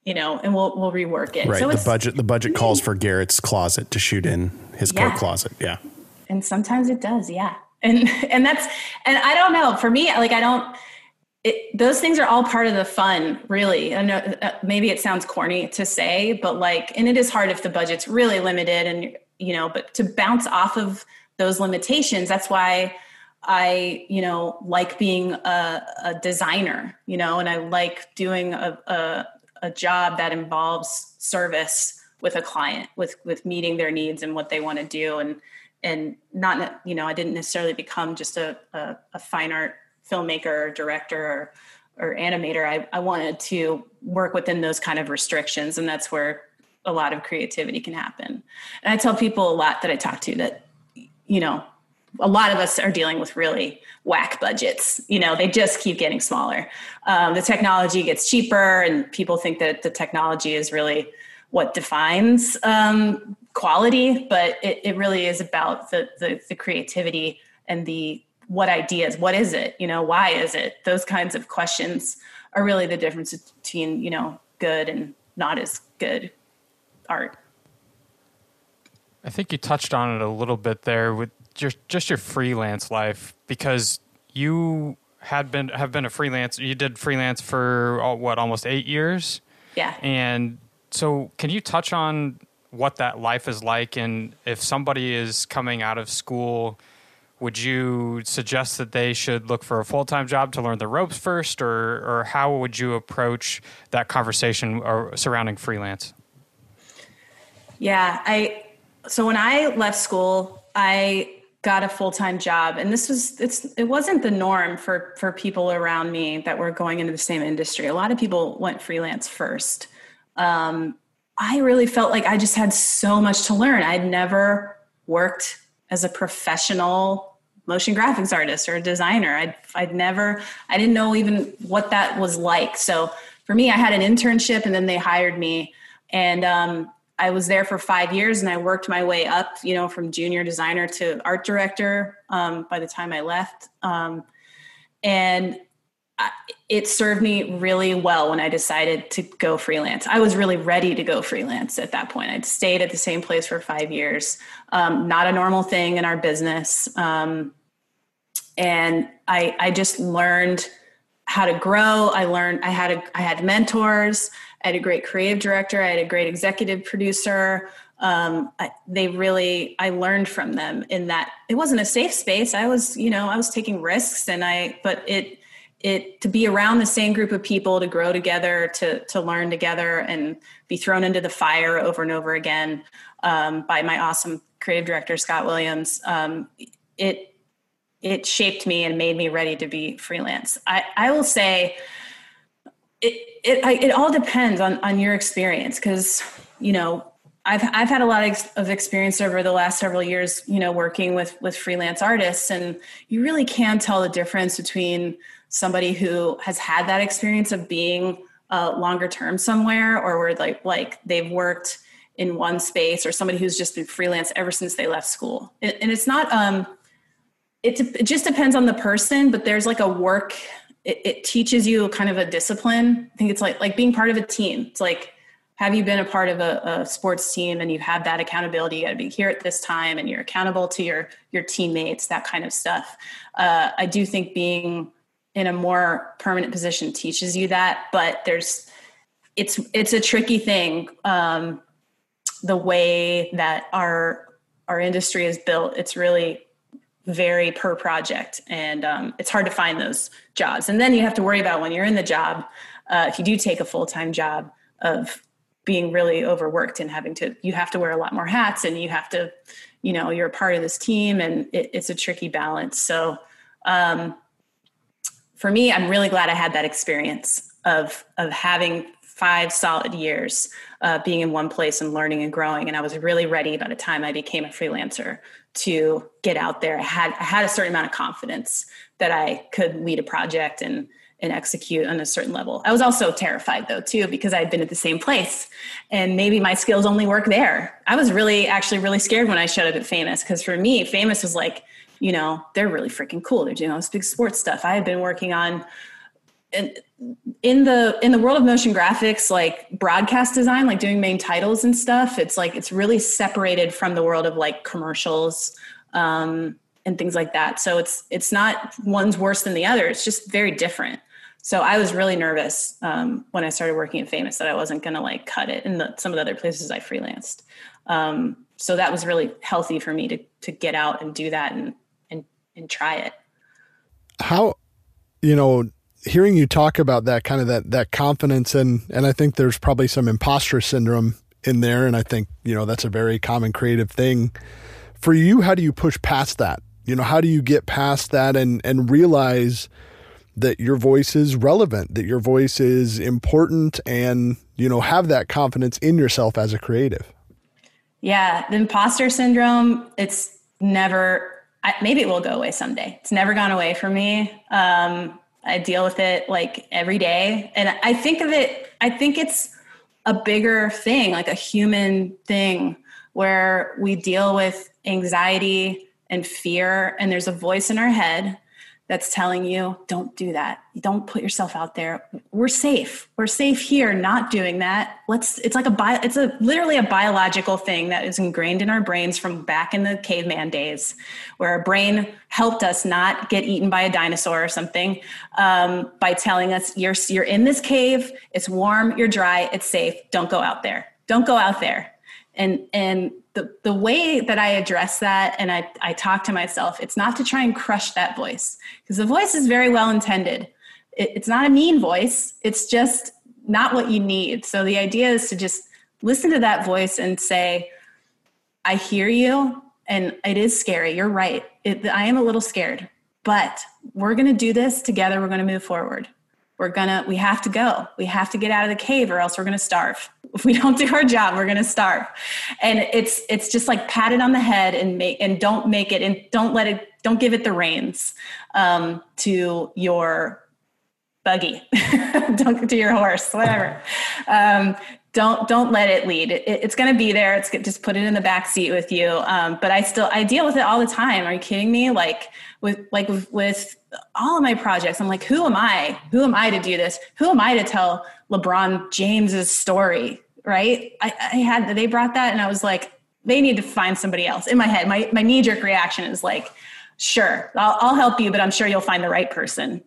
and we'll rework it.
Right.
So
The budget calls for Garrett's closet to shoot in his coat closet. Yeah.
And sometimes it does. Yeah. And I don't know, for me, like, those things are all part of the fun, really. I know maybe it sounds corny to say, but and it is hard if the budget's really limited and, but to bounce off of those limitations, that's why I, like being a designer, and I like doing a job that involves service with a client, with meeting their needs and what they want to do. And not, I didn't necessarily become just a fine art filmmaker or director or animator. I wanted to work within those kind of restrictions. And that's where a lot of creativity can happen. And I tell people a lot that I talk to that, a lot of us are dealing with really whack budgets. They just keep getting smaller. The technology gets cheaper and people think that the technology is really what defines quality, but it really is about the creativity and what ideas, what is it, why is it? Those kinds of questions are really the difference between, good and not as good art.
I think you touched on it a little bit there with just your freelance life, because you have been a freelance. You did freelance for almost 8 years?
Yeah.
And so can you touch on what that life is like? And if somebody is coming out of school, would you suggest that they should look for a full-time job to learn the ropes first, or how would you approach that conversation surrounding freelance?
Yeah, so when I left school, I got a full-time job, and it wasn't the norm for people around me that were going into the same industry. A lot of people went freelance first. I really felt like I just had so much to learn. I'd never worked as a professional motion graphics artist or a designer. I didn't know even what that was like. So for me, I had an internship and then they hired me, and I was there for 5 years and I worked my way up, from junior designer to art director by the time I left. And it served me really well when I decided to go freelance. I was really ready to go freelance at that point. I'd stayed at the same place for 5 years. Not a normal thing in our business. And I just learned how to grow. I had mentors. I had a great creative director. I had a great executive producer. I learned from them in that it wasn't a safe space. I was taking risks, but to be around the same group of people, to grow together, to learn together and be thrown into the fire over and over again, by my awesome creative director, Scott Williams. It shaped me and made me ready to be freelance. I will say it all depends on your experience. 'Cause, I've had a lot of experience over the last several years, working with freelance artists, and you really can tell the difference between somebody who has had that experience of being longer term somewhere, or where like they've worked in one space, or somebody who's just been freelance ever since they left school. And it's not, it just depends on the person, but there's like a work, it teaches you kind of a discipline. I think it's like being part of a team. It's like, have you been a part of a sports team and you have that accountability? You got to be here at this time and you're accountable to your teammates, that kind of stuff. I do think being in a more permanent position teaches you that, but it's a tricky thing. The way that our industry is built, it's really very per project, and it's hard to find those jobs. And then you have to worry about when you're in the job, if you do take a full-time job, of being really overworked and you have to wear a lot more hats, and you have to, you're a part of this team, and it's a tricky balance. So for me, I'm really glad I had that experience of having 5 solid years being in one place and learning and growing. And I was really ready by the time I became a freelancer to get out there. I had a certain amount of confidence that I could lead a project and execute on a certain level. I was also terrified though too, because I had been at the same place and maybe my skills only work there. I was really scared when I showed up at Famous, because for me, Famous was like, they're really freaking cool. They're doing all this big sports stuff. I had been working on in the world of motion graphics, like broadcast design, like doing main titles and stuff, it's really separated from the world of like commercials and things like that. So it's not one's worse than the other. It's just very different. So I was really nervous when I started working at Famous that I wasn't going to like cut it in some of the other places I freelanced. So that was really healthy for me to get out and do that and try it.
How, hearing you talk about that kind of that confidence and I think there's probably some imposter syndrome in there. And I think, that's a very common creative thing for you. How do you push past that? How do you get past that and realize that your voice is relevant, that your voice is important and, have that confidence in yourself as a creative?
Yeah. The imposter syndrome, it's never, maybe it will go away someday. It's never gone away from me. I deal with it like every day. And I think it's a bigger thing, like a human thing where we deal with anxiety and fear. And there's a voice in our head that's telling you, don't do that. Don't put yourself out there. We're safe. We're safe here, not doing that. It's literally a biological thing that is ingrained in our brains from back in the caveman days, where our brain helped us not get eaten by a dinosaur or something by telling us you're in this cave. It's warm. You're dry. It's safe. Don't go out there. Don't go out there. And the way that I address that and I talk to myself, it's not to try and crush that voice, because the voice is very well intended. It's not a mean voice. It's just not what you need. So the idea is to just listen to that voice and say, I hear you and it is scary. You're right. I am a little scared, but we're going to do this together. We're going to move forward. We have to go. We have to get out of the cave or else we're going to starve. If we don't do our job, we're going to starve. And it's just like pat it on the head and don't give it the reins to your buggy, to your horse, whatever. Don't let it lead. It's going to be there. Just put it in the back seat with you. But I deal with it all the time. Are you kidding me? With all of my projects, I'm like, who am I? Who am I to do this? Who am I to tell LeBron James's story? Right? They brought that and I was like, they need to find somebody else. In my head, my knee-jerk reaction is like, sure, I'll help you, but I'm sure you'll find the right person,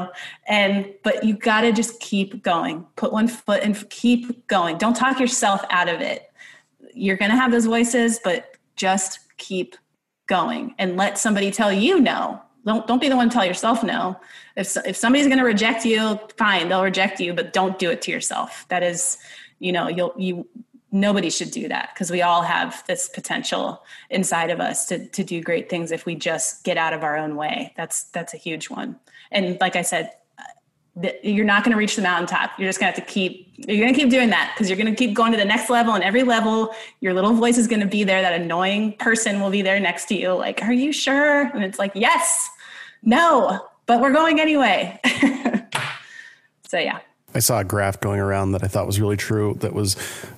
but you got to just keep going, put one foot and keep going. Don't talk yourself out of it. You're going to have those voices, but just keep going and let somebody tell you no. Don't be the one to tell yourself no. If somebody's going to reject you, fine, they'll reject you, but don't do it to yourself. That is, nobody should do that, because we all have this potential inside of us to do great things if we just get out of our own way. That's a huge one. And like I said, you're not going to reach the mountaintop. You're just going to have to keep doing that, because you're going to keep going to the next level, and every level your little voice is going to be there. That annoying person will be there next to you. Like, are you sure? And it's like, yes, no, but we're going anyway. So yeah.
I saw a graph going around that I thought was really true. That was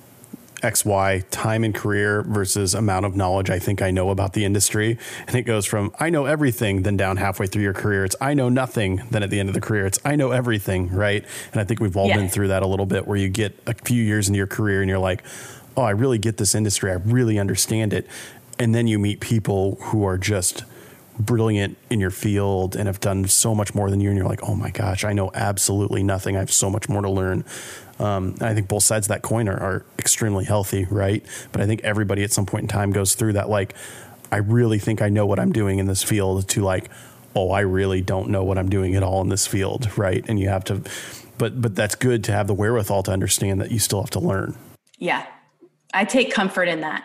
XY, time in career versus amount of knowledge I think I know about the industry. And it goes from I know everything, then down halfway through your career, it's I know nothing. Then at the end of the career, it's I know everything, right? And I think we've all been through that a little bit, where you get a few years into your career and you're like, oh, I really get this industry. I really understand it. And then you meet people who are just brilliant in your field and have done so much more than you. And you're like, oh my gosh, I know absolutely nothing. I have so much more to learn. And I think both sides of that coin are extremely healthy, right? But I think everybody at some point in time goes through that, like, I really think I know what I'm doing in this field, to like, oh, I really don't know what I'm doing at all in this field, right? And you have to, but that's good to have the wherewithal to understand that you still have to learn.
Yeah, I take comfort in that.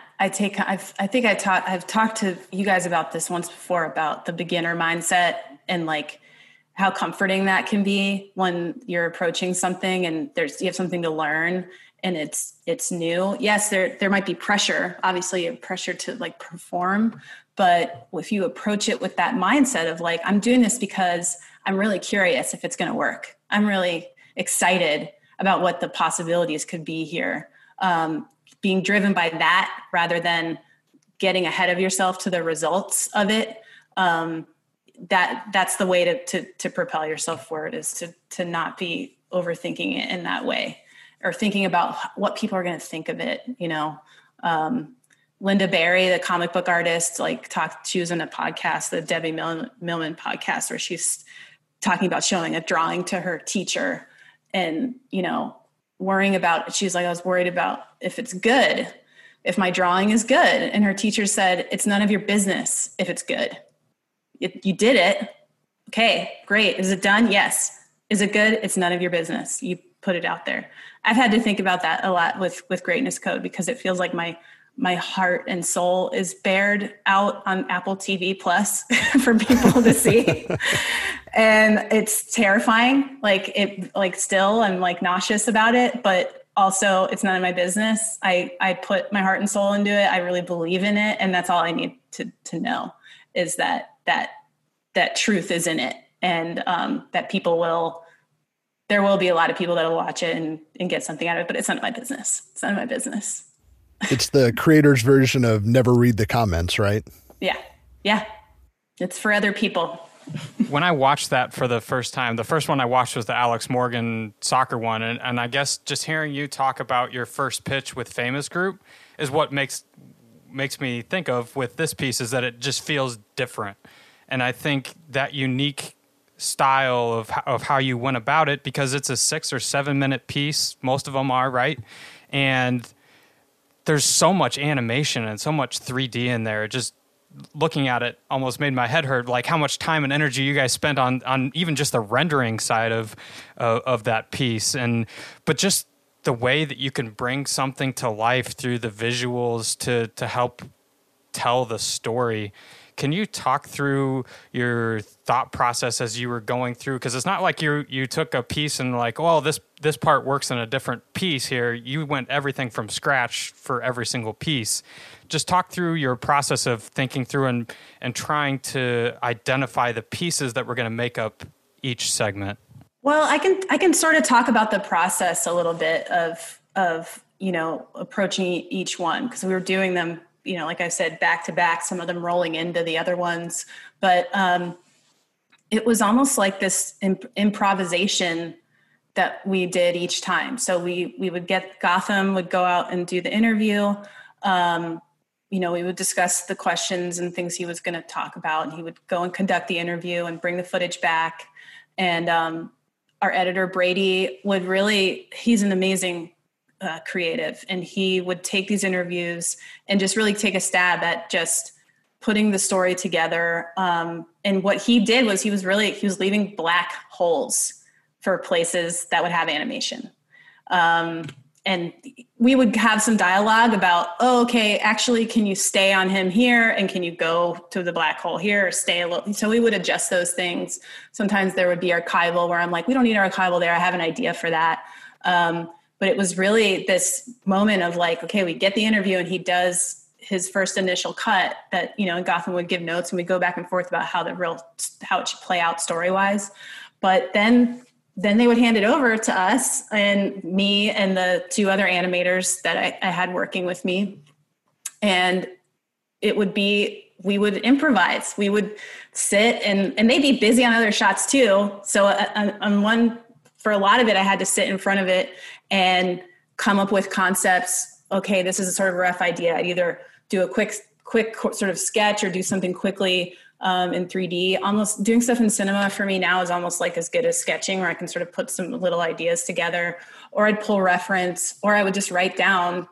I've talked to you guys about this once before, about the beginner mindset and like how comforting that can be when you're approaching something and you have something to learn and it's new. Yes, there might be pressure, obviously pressure to like perform, but if you approach it with that mindset of like, I'm doing this because I'm really curious if it's going to work. I'm really excited about what the possibilities could be here. Being driven by that rather than getting ahead of yourself to the results of it. that's the way to propel yourself forward, is to not be overthinking it in that way, or thinking about what people are going to think of it. Linda Barry, the comic book artist, she was in a podcast, the Debbie Millman podcast, where she's talking about showing a drawing to her teacher and, worrying about, she's like, I was worried about if it's good, if my drawing is good. And her teacher said, it's none of your business if it's good. You did it. Okay, great. Is it done? Yes. Is it good? It's none of your business. You put it out there. I've had to think about that a lot with Greatness Code, because it feels like my heart and soul is bared out on Apple TV Plus for people to see. And it's terrifying. Still I'm nauseous about it, but also it's none of my business. I put my heart and soul into it. I really believe in it. And that's all I need to know, is that truth is in it. And that there will be a lot of people that will watch it and get something out of it, but it's none of my business. It's none of my business.
It's the creator's version of never read the comments, right?
Yeah. Yeah. It's for other people.
When I watched that for the first time, the first one I watched was the Alex Morgan soccer one. And I guess just hearing you talk about your first pitch with Famous Group is what makes me think of with this piece, is that it just feels different. And I think that unique style of how you went about it, because it's a 6 or 7 minute piece, most of them are, right? And there's so much animation and so much 3D in there. Just looking at it almost made my head hurt, like how much time and energy you guys spent on even just the rendering side of that piece. But just the way that you can bring something to life through the visuals to help tell the story. Can you talk through your thought process as you were going through? Because it's not like you took a piece and this part works in a different piece here. You went everything from scratch for every single piece. Just talk through your process of thinking through and trying to identify the pieces that were going to make up each segment.
Well, I can sort of talk about the process a little bit of approaching each one, because we were doing them, like I said, back to back, some of them rolling into the other ones. But it was almost like this improvisation that we did each time. So we would get Gotham would go out and do the interview. We would discuss the questions and things he was going to talk about, and he would go and conduct the interview and bring the footage back. And our editor, Brady, he's an amazing creative, and he would take these interviews and just really take a stab at just putting the story together. And what he did was he was leaving black holes for places that would have animation. And we would have some dialogue about, okay, actually, can you stay on him here? And can you go to the black hole here or stay a little? So we would adjust those things. Sometimes there would be archival where I'm like, we don't need archival there. I have an idea for that. But it was really this moment of okay, we get the interview and he does his first initial cut that, and Gotham would give notes and we go back and forth about how it should play out story-wise. But then they would hand it over to us and me and the 2 other animators that I had working with me. And we would improvise. We would sit and they'd be busy on other shots too. So on one, for a lot of it, I had to sit in front of it and come up with concepts. Okay, this is a sort of rough idea. I'd either do a quick sort of sketch or do something quickly in 3D. Almost doing stuff in cinema for me now is almost like as good as sketching, where I can sort of put some little ideas together, or I'd pull reference, or I would just write down,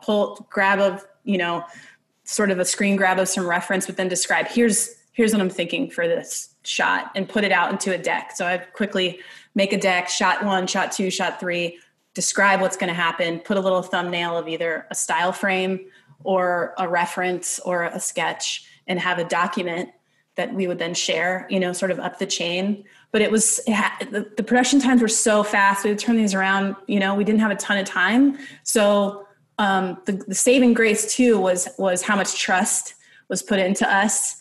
sort of a screen grab of some reference, but then describe, here's what I'm thinking for this shot, and put it out into a deck. So I'd quickly make a deck, shot 1, shot 2, shot 3, describe what's going to happen, put a little thumbnail of either a style frame or a reference or a sketch, and have a document that we would then share, sort of up the chain. But the production times were so fast. We would turn these around, we didn't have a ton of time. So the saving grace too was how much trust was put into us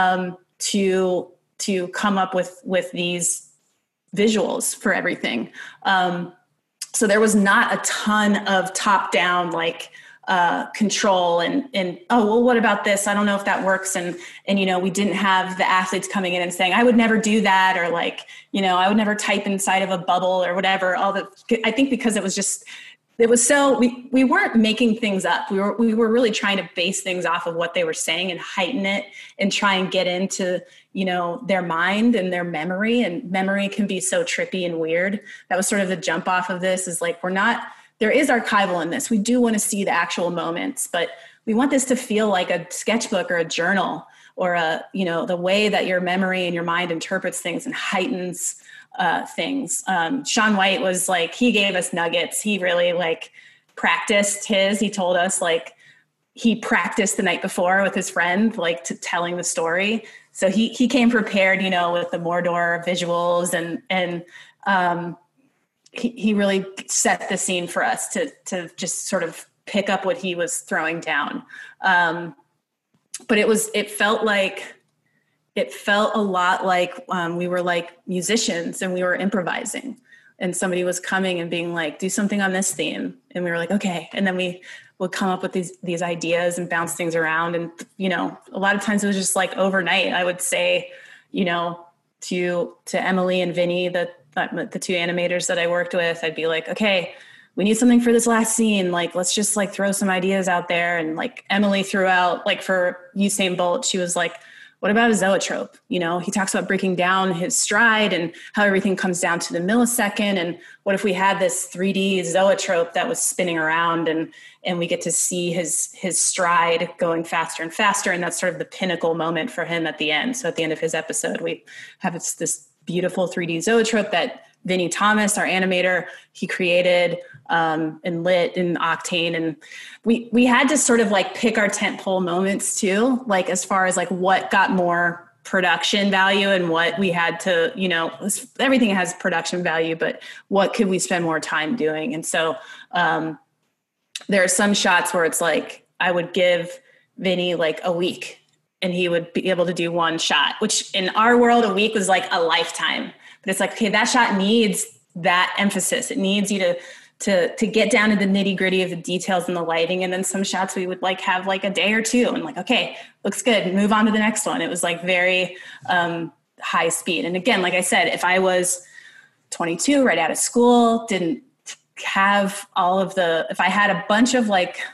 to come up with these visuals for everything. So there was not a ton of top down, control and, oh, well, what about this? I don't know if that works. And, we didn't have the athletes coming in and saying, I would never do that. Or like, I would never type inside of a bubble or whatever. I think because it was so, we weren't making things up. We were really trying to base things off of what they were saying and heighten it and try and get into, their mind and their memory, and memory can be so trippy and weird. That was sort of the jump off of this, is like, there is archival in this. We do want to see the actual moments, but we want this to feel like a sketchbook or a journal or the way that your memory and your mind interprets things and heightens things. Shaun White was like, he gave us nuggets. He really practiced he told us he practiced the night before with his friend, to telling the story. So he came prepared, with the Mordor visuals and he really set the scene for us to just sort of pick up what he was throwing down. But it felt a lot like we were like musicians and we were improvising, and somebody was coming and being like, do something on this theme. And we were like, okay. And then we would come up with these ideas and bounce things around. And, a lot of times it was just like overnight. I would say, to Emily and Vinny, the two animators that I worked with, I'd be like, okay, we need something for this last scene. Let's just throw some ideas out there. And Emily threw out, for Usain Bolt, she was like, what about a zoetrope? He talks about breaking down his stride and how everything comes down to the millisecond. And what if we had this 3D zoetrope that was spinning around and we get to see his stride going faster and faster. And that's sort of the pinnacle moment for him at the end. So at the end of his episode, we have this beautiful 3D zoetrope that Vinnie Thomas, our animator, he created and lit in Octane. And we had to sort of pick our tentpole moments too, as far as what got more production value and what we had to, everything has production value, but what could we spend more time doing? And so there are some shots where it's I would give Vinny a week and he would be able to do one shot, which in our world, a week was a lifetime. But it's okay, that shot needs that emphasis. It needs you to get down to the nitty gritty of the details and the lighting. And then some shots we would have a day or two and okay, looks good, move on to the next one. It was very high speed. And again, like I said, if I was 22, right out of school, didn't have if I had a bunch of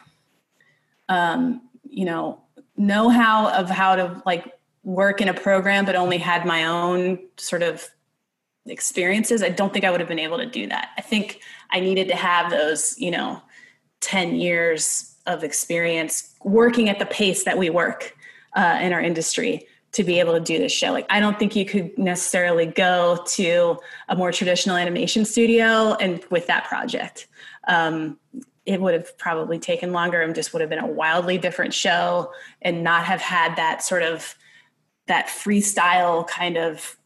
know-how of how to work in a program, but only had my own sort of experiences, I don't think I would have been able to do that. I think I needed to have those, 10 years of experience working at the pace that we work in our industry to be able to do this show. I don't think you could necessarily go to a more traditional animation studio and with that project. It would have probably taken longer and just would have been a wildly different show and not have had that sort of that freestyle kind of,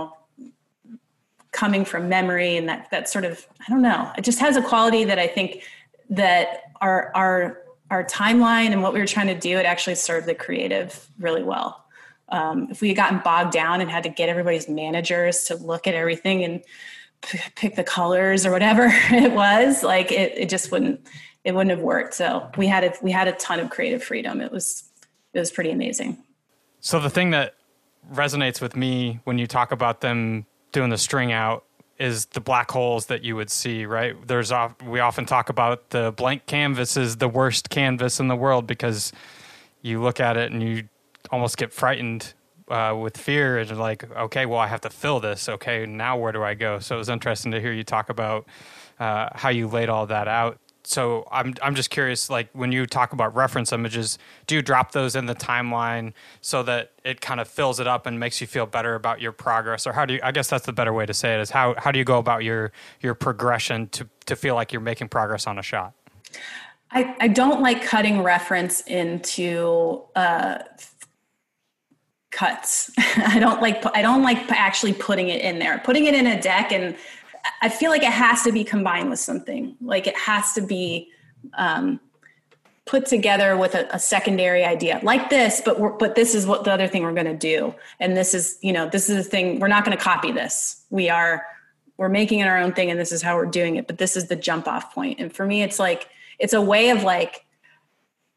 coming from memory and that sort of, I don't know, it just has a quality that I think that our timeline and what we were trying to do, it actually served the creative really well. If we had gotten bogged down and had to get everybody's managers to look at everything and pick the colors or whatever it was, it just wouldn't have worked. So we had a ton of creative freedom. It was pretty amazing.
So the thing that resonates with me when you talk about them doing the string out is the black holes that you would see, right? We often talk about the blank canvas is the worst canvas in the world because you look at it and you almost get frightened with fear and okay, well, I have to fill this. Okay, now where do I go? So it was interesting to hear you talk about how you laid all that out. So I'm just curious, when you talk about reference images, do you drop those in the timeline so that it kind of fills it up and makes you feel better about your progress? Or I guess that's the better way to say it, is how do you go about your progression to feel like you're making progress on a shot?
I don't like cutting reference into cuts. I don't like actually putting it in there, putting it in a deck, and I feel like it has to be combined with something. It has to be put together with a secondary idea like this, but this is what the other thing we're going to do. And this is the thing, we're not going to copy this. We're making it our own thing and this is how we're doing it. But this is the jump off point. And for me, it's a way of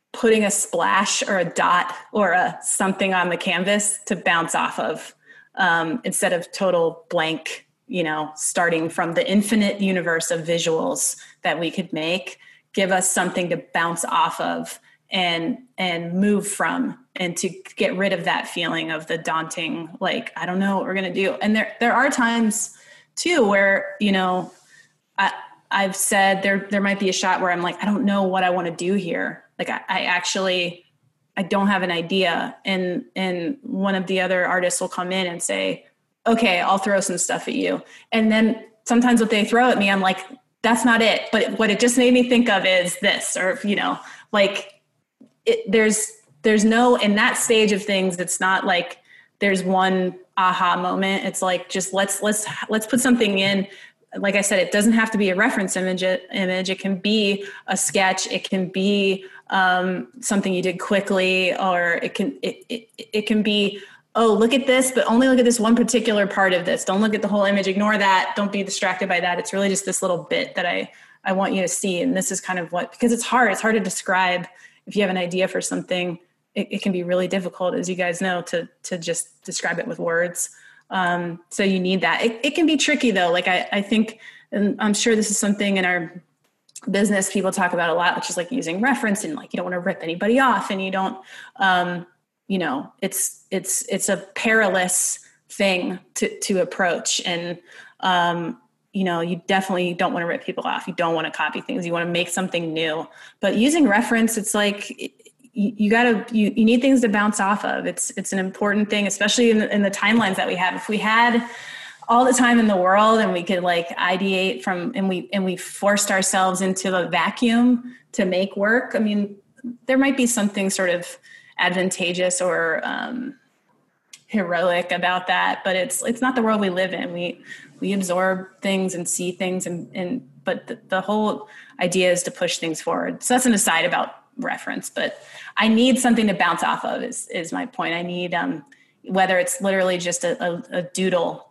putting a splash or a dot or a something on the canvas to bounce off of, instead of total blank, starting from the infinite universe of visuals that we could make. Give us something to bounce off of and move from, and to get rid of that feeling of the daunting, like, I don't know what we're going to do. And there are times too where, I've said there might be a shot where I'm like, I don't know what I want to do here. Like I don't have an idea. And one of the other artists will come in and say, okay, I'll throw some stuff at you. And then sometimes what they throw at me, I'm like, that's not it. But what it just made me think of is this, or, there's no, in that stage of things, it's not like there's one aha moment. It's like, just let's put something in. Like I said, it doesn't have to be a reference image. It can be a sketch. It can be something you did quickly, or it can be, oh, look at this, but only look at this one particular part of this. Don't look at the whole image. Ignore that. Don't be distracted by that. It's really just this little bit that I want you to see. And this is kind of because it's hard to describe. If you have an idea for something, it can be really difficult, as you guys know, to just describe it with words. So you need that. It can be tricky though. Like I think, and I'm sure this is something in our business people talk about a lot, which is like using reference, and like, you don't want to rip anybody off, and you don't, it's a perilous thing to approach. And, you definitely don't want to rip people off. You don't want to copy things. You want to make something new, but using reference, it's like, you need things to bounce off of. It's an important thing, especially in the timelines that we have. If we had all the time in the world and we could like ideate from, and we forced ourselves into a vacuum to make work, I mean, there might be something sort of advantageous or heroic about that, but it's not the world we live in. We absorb things and see things, but the whole idea is to push things forward. So that's an aside about reference, but I need something to bounce off of is my point. I need, whether it's literally just a doodle,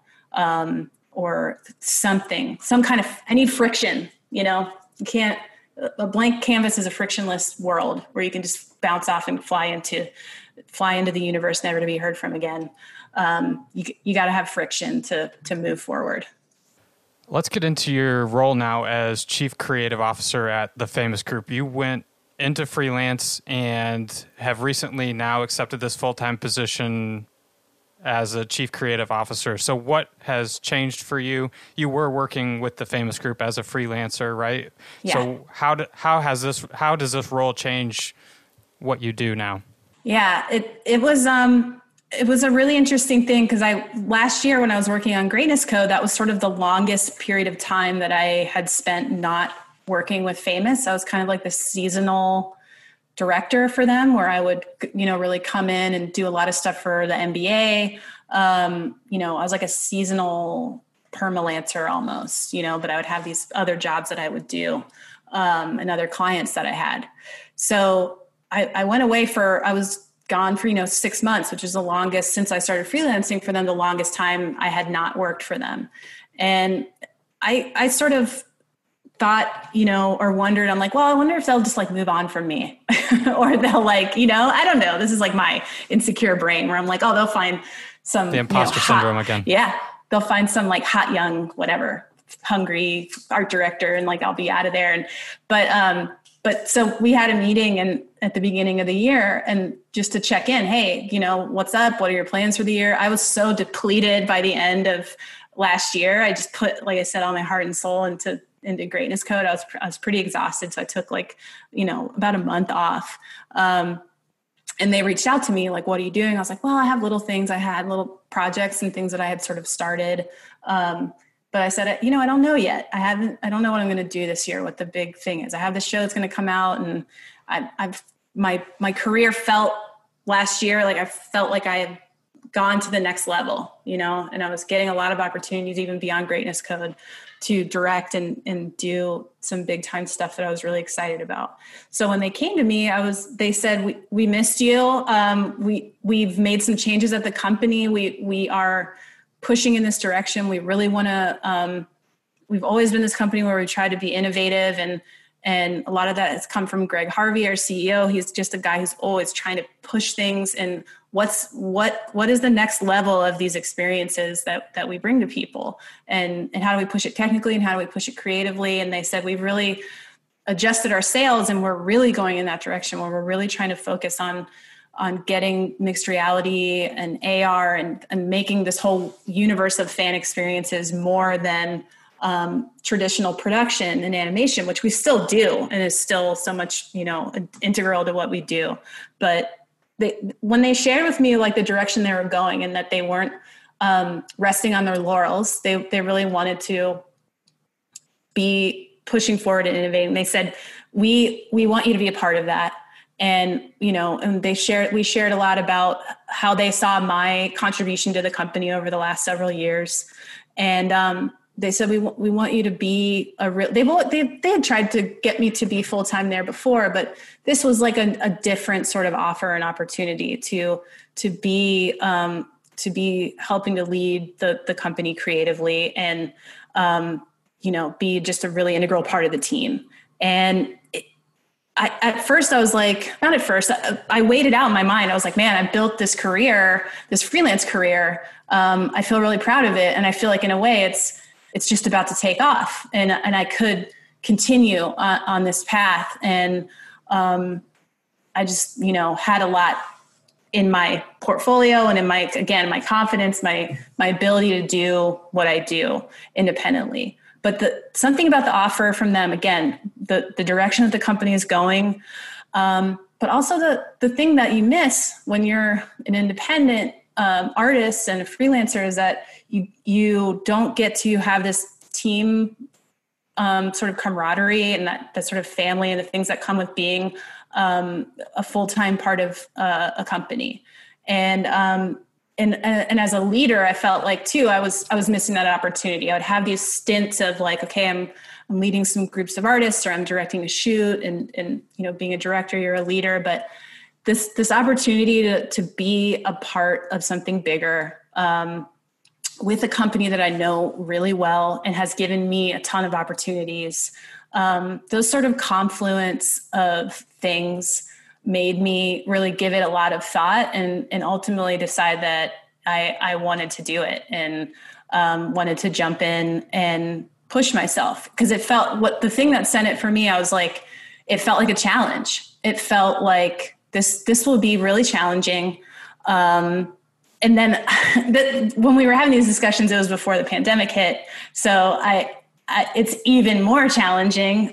or something, I need friction, you can't, a blank canvas is a frictionless world where you can just bounce off and fly into the universe, never to be heard from again. You got to have friction to move forward.
Let's get into your role now as Chief Creative Officer at The Famous Group. You went into freelance and have recently now accepted this full-time position as a Chief Creative Officer. So what has changed for you? You were working with The Famous Group as a freelancer, right?
Yeah.
So how does this role change what you do now?
Yeah, it was a really interesting thing, because last year when I was working on Greatness Code, that was sort of the longest period of time that I had spent not working with Famous. I was kind of like the seasonal director for them, where I would, really come in and do a lot of stuff for the NBA. I was like a seasonal permalancer almost, but I would have these other jobs that I would do, and other clients that I had. So I went away I was gone for, 6 months, which is the longest since I started freelancing for them, the longest time I had not worked for them. And I sort of thought, or wondered, I'm like, well, I wonder if they'll just like move on from me or they'll like, I don't know. This is like my insecure brain where I'm like, oh, they'll find some,
the imposter syndrome again.
Yeah. They'll find some like hot, young, whatever, hungry art director. And like, I'll be out of there. But so we had a meeting at the beginning of the year, and just to check in, hey, what's up? What are your plans for the year? I was so depleted by the end of last year. I just put, like I said, all my heart and soul into Greatness Code. I was pretty exhausted. So I took about a month off. And they reached out to me like, what are you doing? I was like, well, I have little things. I had little projects and things that I had sort of started. But I said, I don't know yet. I don't know what I'm going to do this year, what the big thing is. I have this show that's going to come out, and my career felt last year, like I felt like I had gone to the next level, and I was getting a lot of opportunities even beyond Greatness Code to direct and do some big time stuff that I was really excited about. So when they came to me, they said, we missed you. We've made some changes at the company. We are pushing in this direction. We really want to, we've always been this company where we try to be innovative And a lot of that has come from Greg Harvey, our CEO. He's just a guy who's always trying to push things, and what is the next level of these experiences that we bring to people, and how do we push it technically, and how do we push it creatively? And they said, we've really adjusted our sails, and we're really going in that direction where we're really trying to focus on getting mixed reality and AR and making this whole universe of fan experiences more than traditional production and animation, which we still do and is still so much, integral to what we do. But when they shared with me like the direction they were going, and that they weren't resting on their laurels, they really wanted to be pushing forward and innovating. They said, we want you to be a part of that. And, and we shared a lot about how they saw my contribution to the company over the last several years. And they said, we want you to be they had tried to get me to be full-time there before, but this was like a different sort of offer and opportunity to be helping to lead the company creatively and, be just a really integral part of the team. And at first I was like, not at first, I weighed it out in my mind. I was like, man, I built this career, this freelance career. I feel really proud of it. And I feel like in a way it's just about to take off, and I could continue on this path. And I just, had a lot in my portfolio and in my confidence, my ability to do what I do independently. But something about the offer from them, again, the direction that the company is going, but also the thing that you miss when you're an independent artist and a freelancer is that you don't get to have this team sort of camaraderie and that sort of family and the things that come with being a full-time part of a company. And as a leader, I felt like too, I was missing that opportunity. I would have these stints of like, okay, I'm leading some groups of artists, or I'm directing a shoot, and being a director, you're a leader. But this opportunity to be a part of something bigger with a company that I know really well and has given me a ton of opportunities. Those sort of confluence of things made me really give it a lot of thought and ultimately decide that I wanted to do it and wanted to jump in and push myself, because it felt the thing that sent it for me, I was like, it felt like a challenge. It felt like this will be really challenging. And then when we were having these discussions, it was before the pandemic hit. So it's even more challenging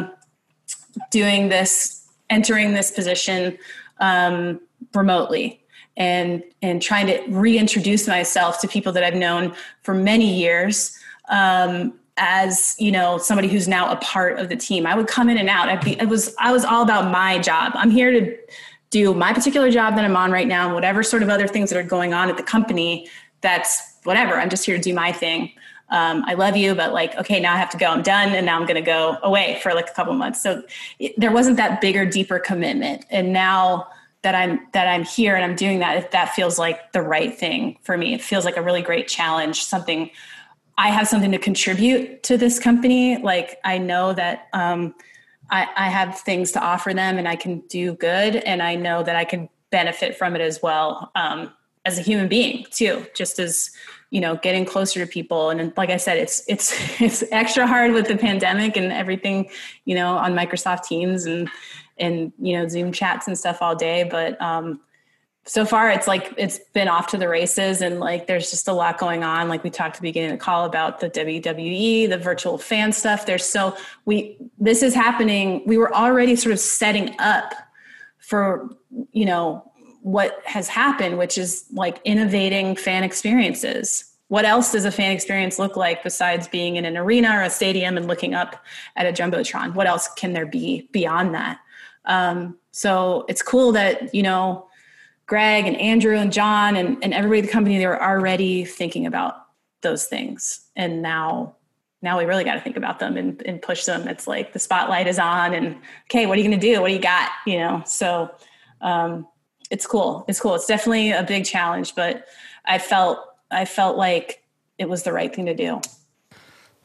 entering this position remotely and trying to reintroduce myself to people that I've known for many years as somebody who's now a part of the team. I would come in and out. I was all about my job. I'm here to do my particular job that I'm on right now, and whatever sort of other things that are going on at the company, that's whatever. I'm just here to do my thing. I love you, but okay, now I have to go. I'm done. And now I'm going to go away for a couple of months. So there wasn't that bigger, deeper commitment. And now that I'm here and I'm doing that feels like the right thing for me. It feels like a really great challenge, I have something to contribute to this company. I know that, I have things to offer them and I can do good. And I know that I can benefit from it as well. As a human being too, just as, getting closer to people. And like I said, it's extra hard with the pandemic and everything, on Microsoft Teams and Zoom chats and stuff all day. But, so far it's been off to the races, and there's just a lot going on. We talked at the beginning of the call about the WWE, the virtual fan stuff. This is happening. We were already sort of setting up for, what has happened, which is innovating fan experiences. What else does a fan experience look like besides being in an arena or a stadium and looking up at a Jumbotron? What else can there be beyond that? So it's cool that, Greg and Andrew and John and everybody at the company, they were already thinking about those things. And now we really got to think about them and push them. It's like the spotlight is on and, okay, what are you going to do? What do you got? So it's cool. It's cool. It's definitely a big challenge, but I felt like it was the right thing to do.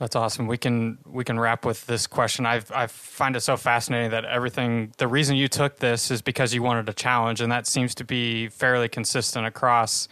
That's awesome. We can wrap with this question. I find it so fascinating that the reason you took this is because you wanted a challenge, and that seems to be fairly consistent across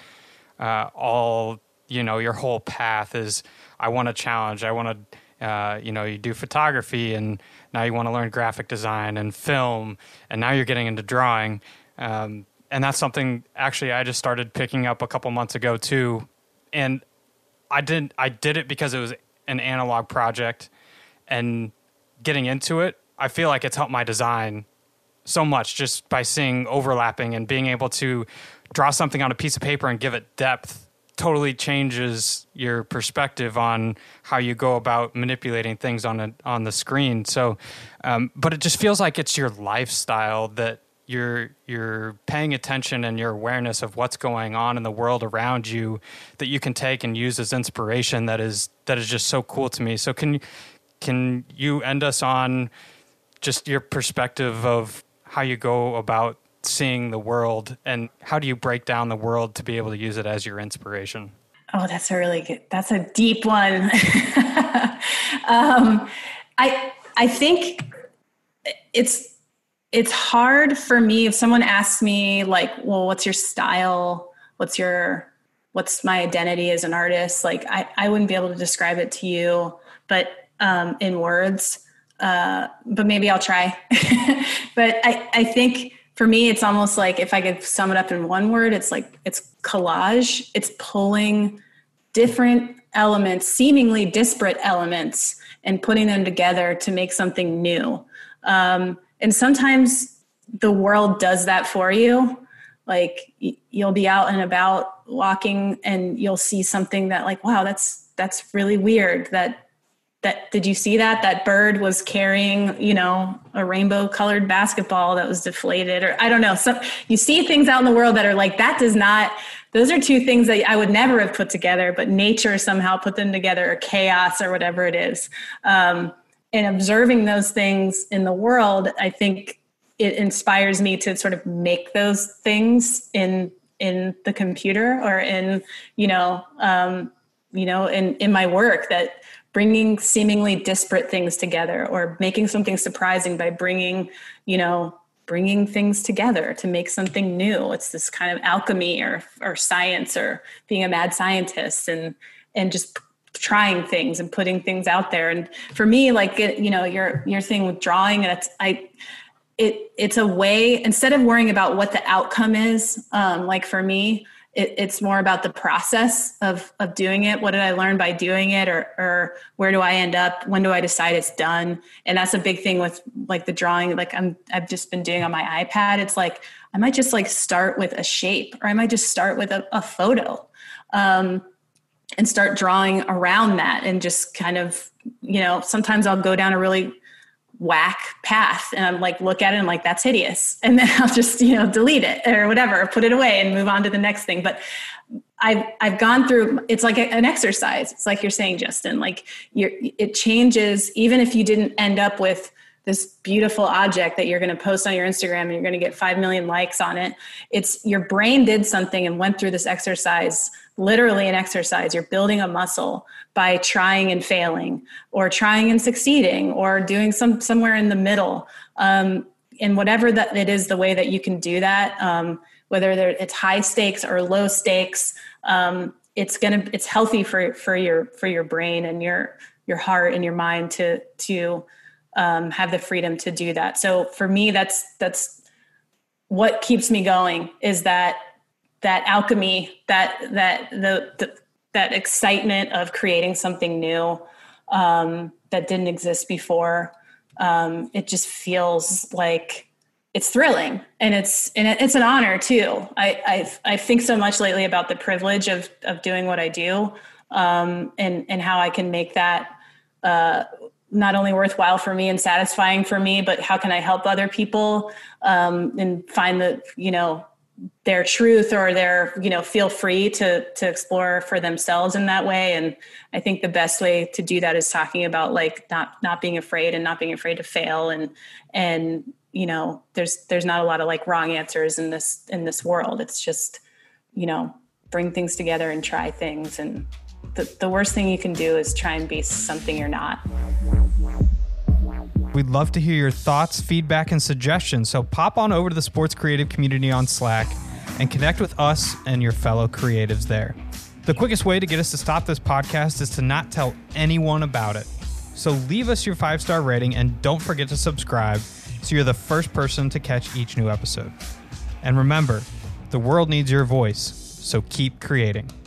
your whole path is, I want a challenge. I want to, you do photography, and now you want to learn graphic design and film, and now you're getting into drawing. And that's something actually I just started picking up a couple months ago too. And I did it because it was an analog project, and getting into it, I feel like it's helped my design so much just by seeing overlapping and being able to draw something on a piece of paper and give it depth. Totally changes your perspective on how you go about manipulating things on the screen. So, but it just feels like it's your lifestyle, that you're paying attention, and your awareness of what's going on in the world around you that you can take and use as inspiration. That is just so cool to me. So can you end us on just your perspective of how you go about seeing the world, and how do you break down the world to be able to use it as your inspiration?
Oh, that's a deep one. I think it's hard for me if someone asks me like, well, what's your style? What's my identity as an artist? Like, I wouldn't be able to describe it to you, but in words, but maybe I'll try. But I think for me, it's almost like, if I could sum it up in one word, it's collage. It's pulling different elements, seemingly disparate elements, and putting them together to make something new. And sometimes the world does that for you. Like, you'll be out and about walking, and you'll see something that, like, wow, that's really weird. That did you see that bird was carrying, a rainbow colored basketball that was deflated, or I don't know. So you see things out in the world that are like, those are two things that I would never have put together, but nature somehow put them together, or chaos, or whatever it is. And observing those things in the world, I think it inspires me to sort of make those things in the computer, or in my work, that bringing seemingly disparate things together, or making something surprising by bringing things together to make something new. It's this kind of alchemy or science, or being a mad scientist, and just trying things and putting things out there. And for me, like, your thing with drawing, it's a way, instead of worrying about what the outcome is, like for me, it's more about the process of doing it. What did I learn by doing it, or where do I end up? When do I decide it's done? And that's a big thing with like the drawing, like I've just been doing on my iPad. It's like, I might just like start with a shape, or I might just start with a photo, and start drawing around that. And just kind of, sometimes I'll go down a really whack path, and I'm like, look at it and like, that's hideous. And then I'll just, delete it or whatever, or put it away and move on to the next thing. But I've gone through, it's like an exercise. It's like you're saying, Justin, like it changes. Even if you didn't end up with this beautiful object that you're going to post on your Instagram and you're going to get 5 million likes on it, it's your brain did something and went through this exercise, literally an exercise. You're building a muscle by trying and failing, or trying and succeeding, or doing somewhere in the middle. And whatever that it is, the way that you can do that, whether it's high stakes or low stakes, it's healthy for your brain and your heart and your mind to have the freedom to do that. So for me, that's what keeps me going, is that alchemy, that excitement of creating something new that didn't exist before. It just feels like it's thrilling, and it's an honor too. I think so much lately about the privilege of doing what I do, and how I can make that not only worthwhile for me and satisfying for me, but how can I help other people and find their truth, or their, feel free to explore for themselves in that way. And I think the best way to do that is talking about like not being afraid, and not being afraid to fail. And there's not a lot of like wrong answers in this world. It's just, bring things together and try things, and the worst thing you can do is try and be something you're not.
We'd love to hear your thoughts, feedback, and suggestions, so pop on over to the Sports Creative community on Slack and connect with us and your fellow creatives there. The quickest way to get us to stop this podcast is to not tell anyone about it. So leave us your 5-star rating and don't forget to subscribe so you're the first person to catch each new episode. And remember, the world needs your voice, so keep creating.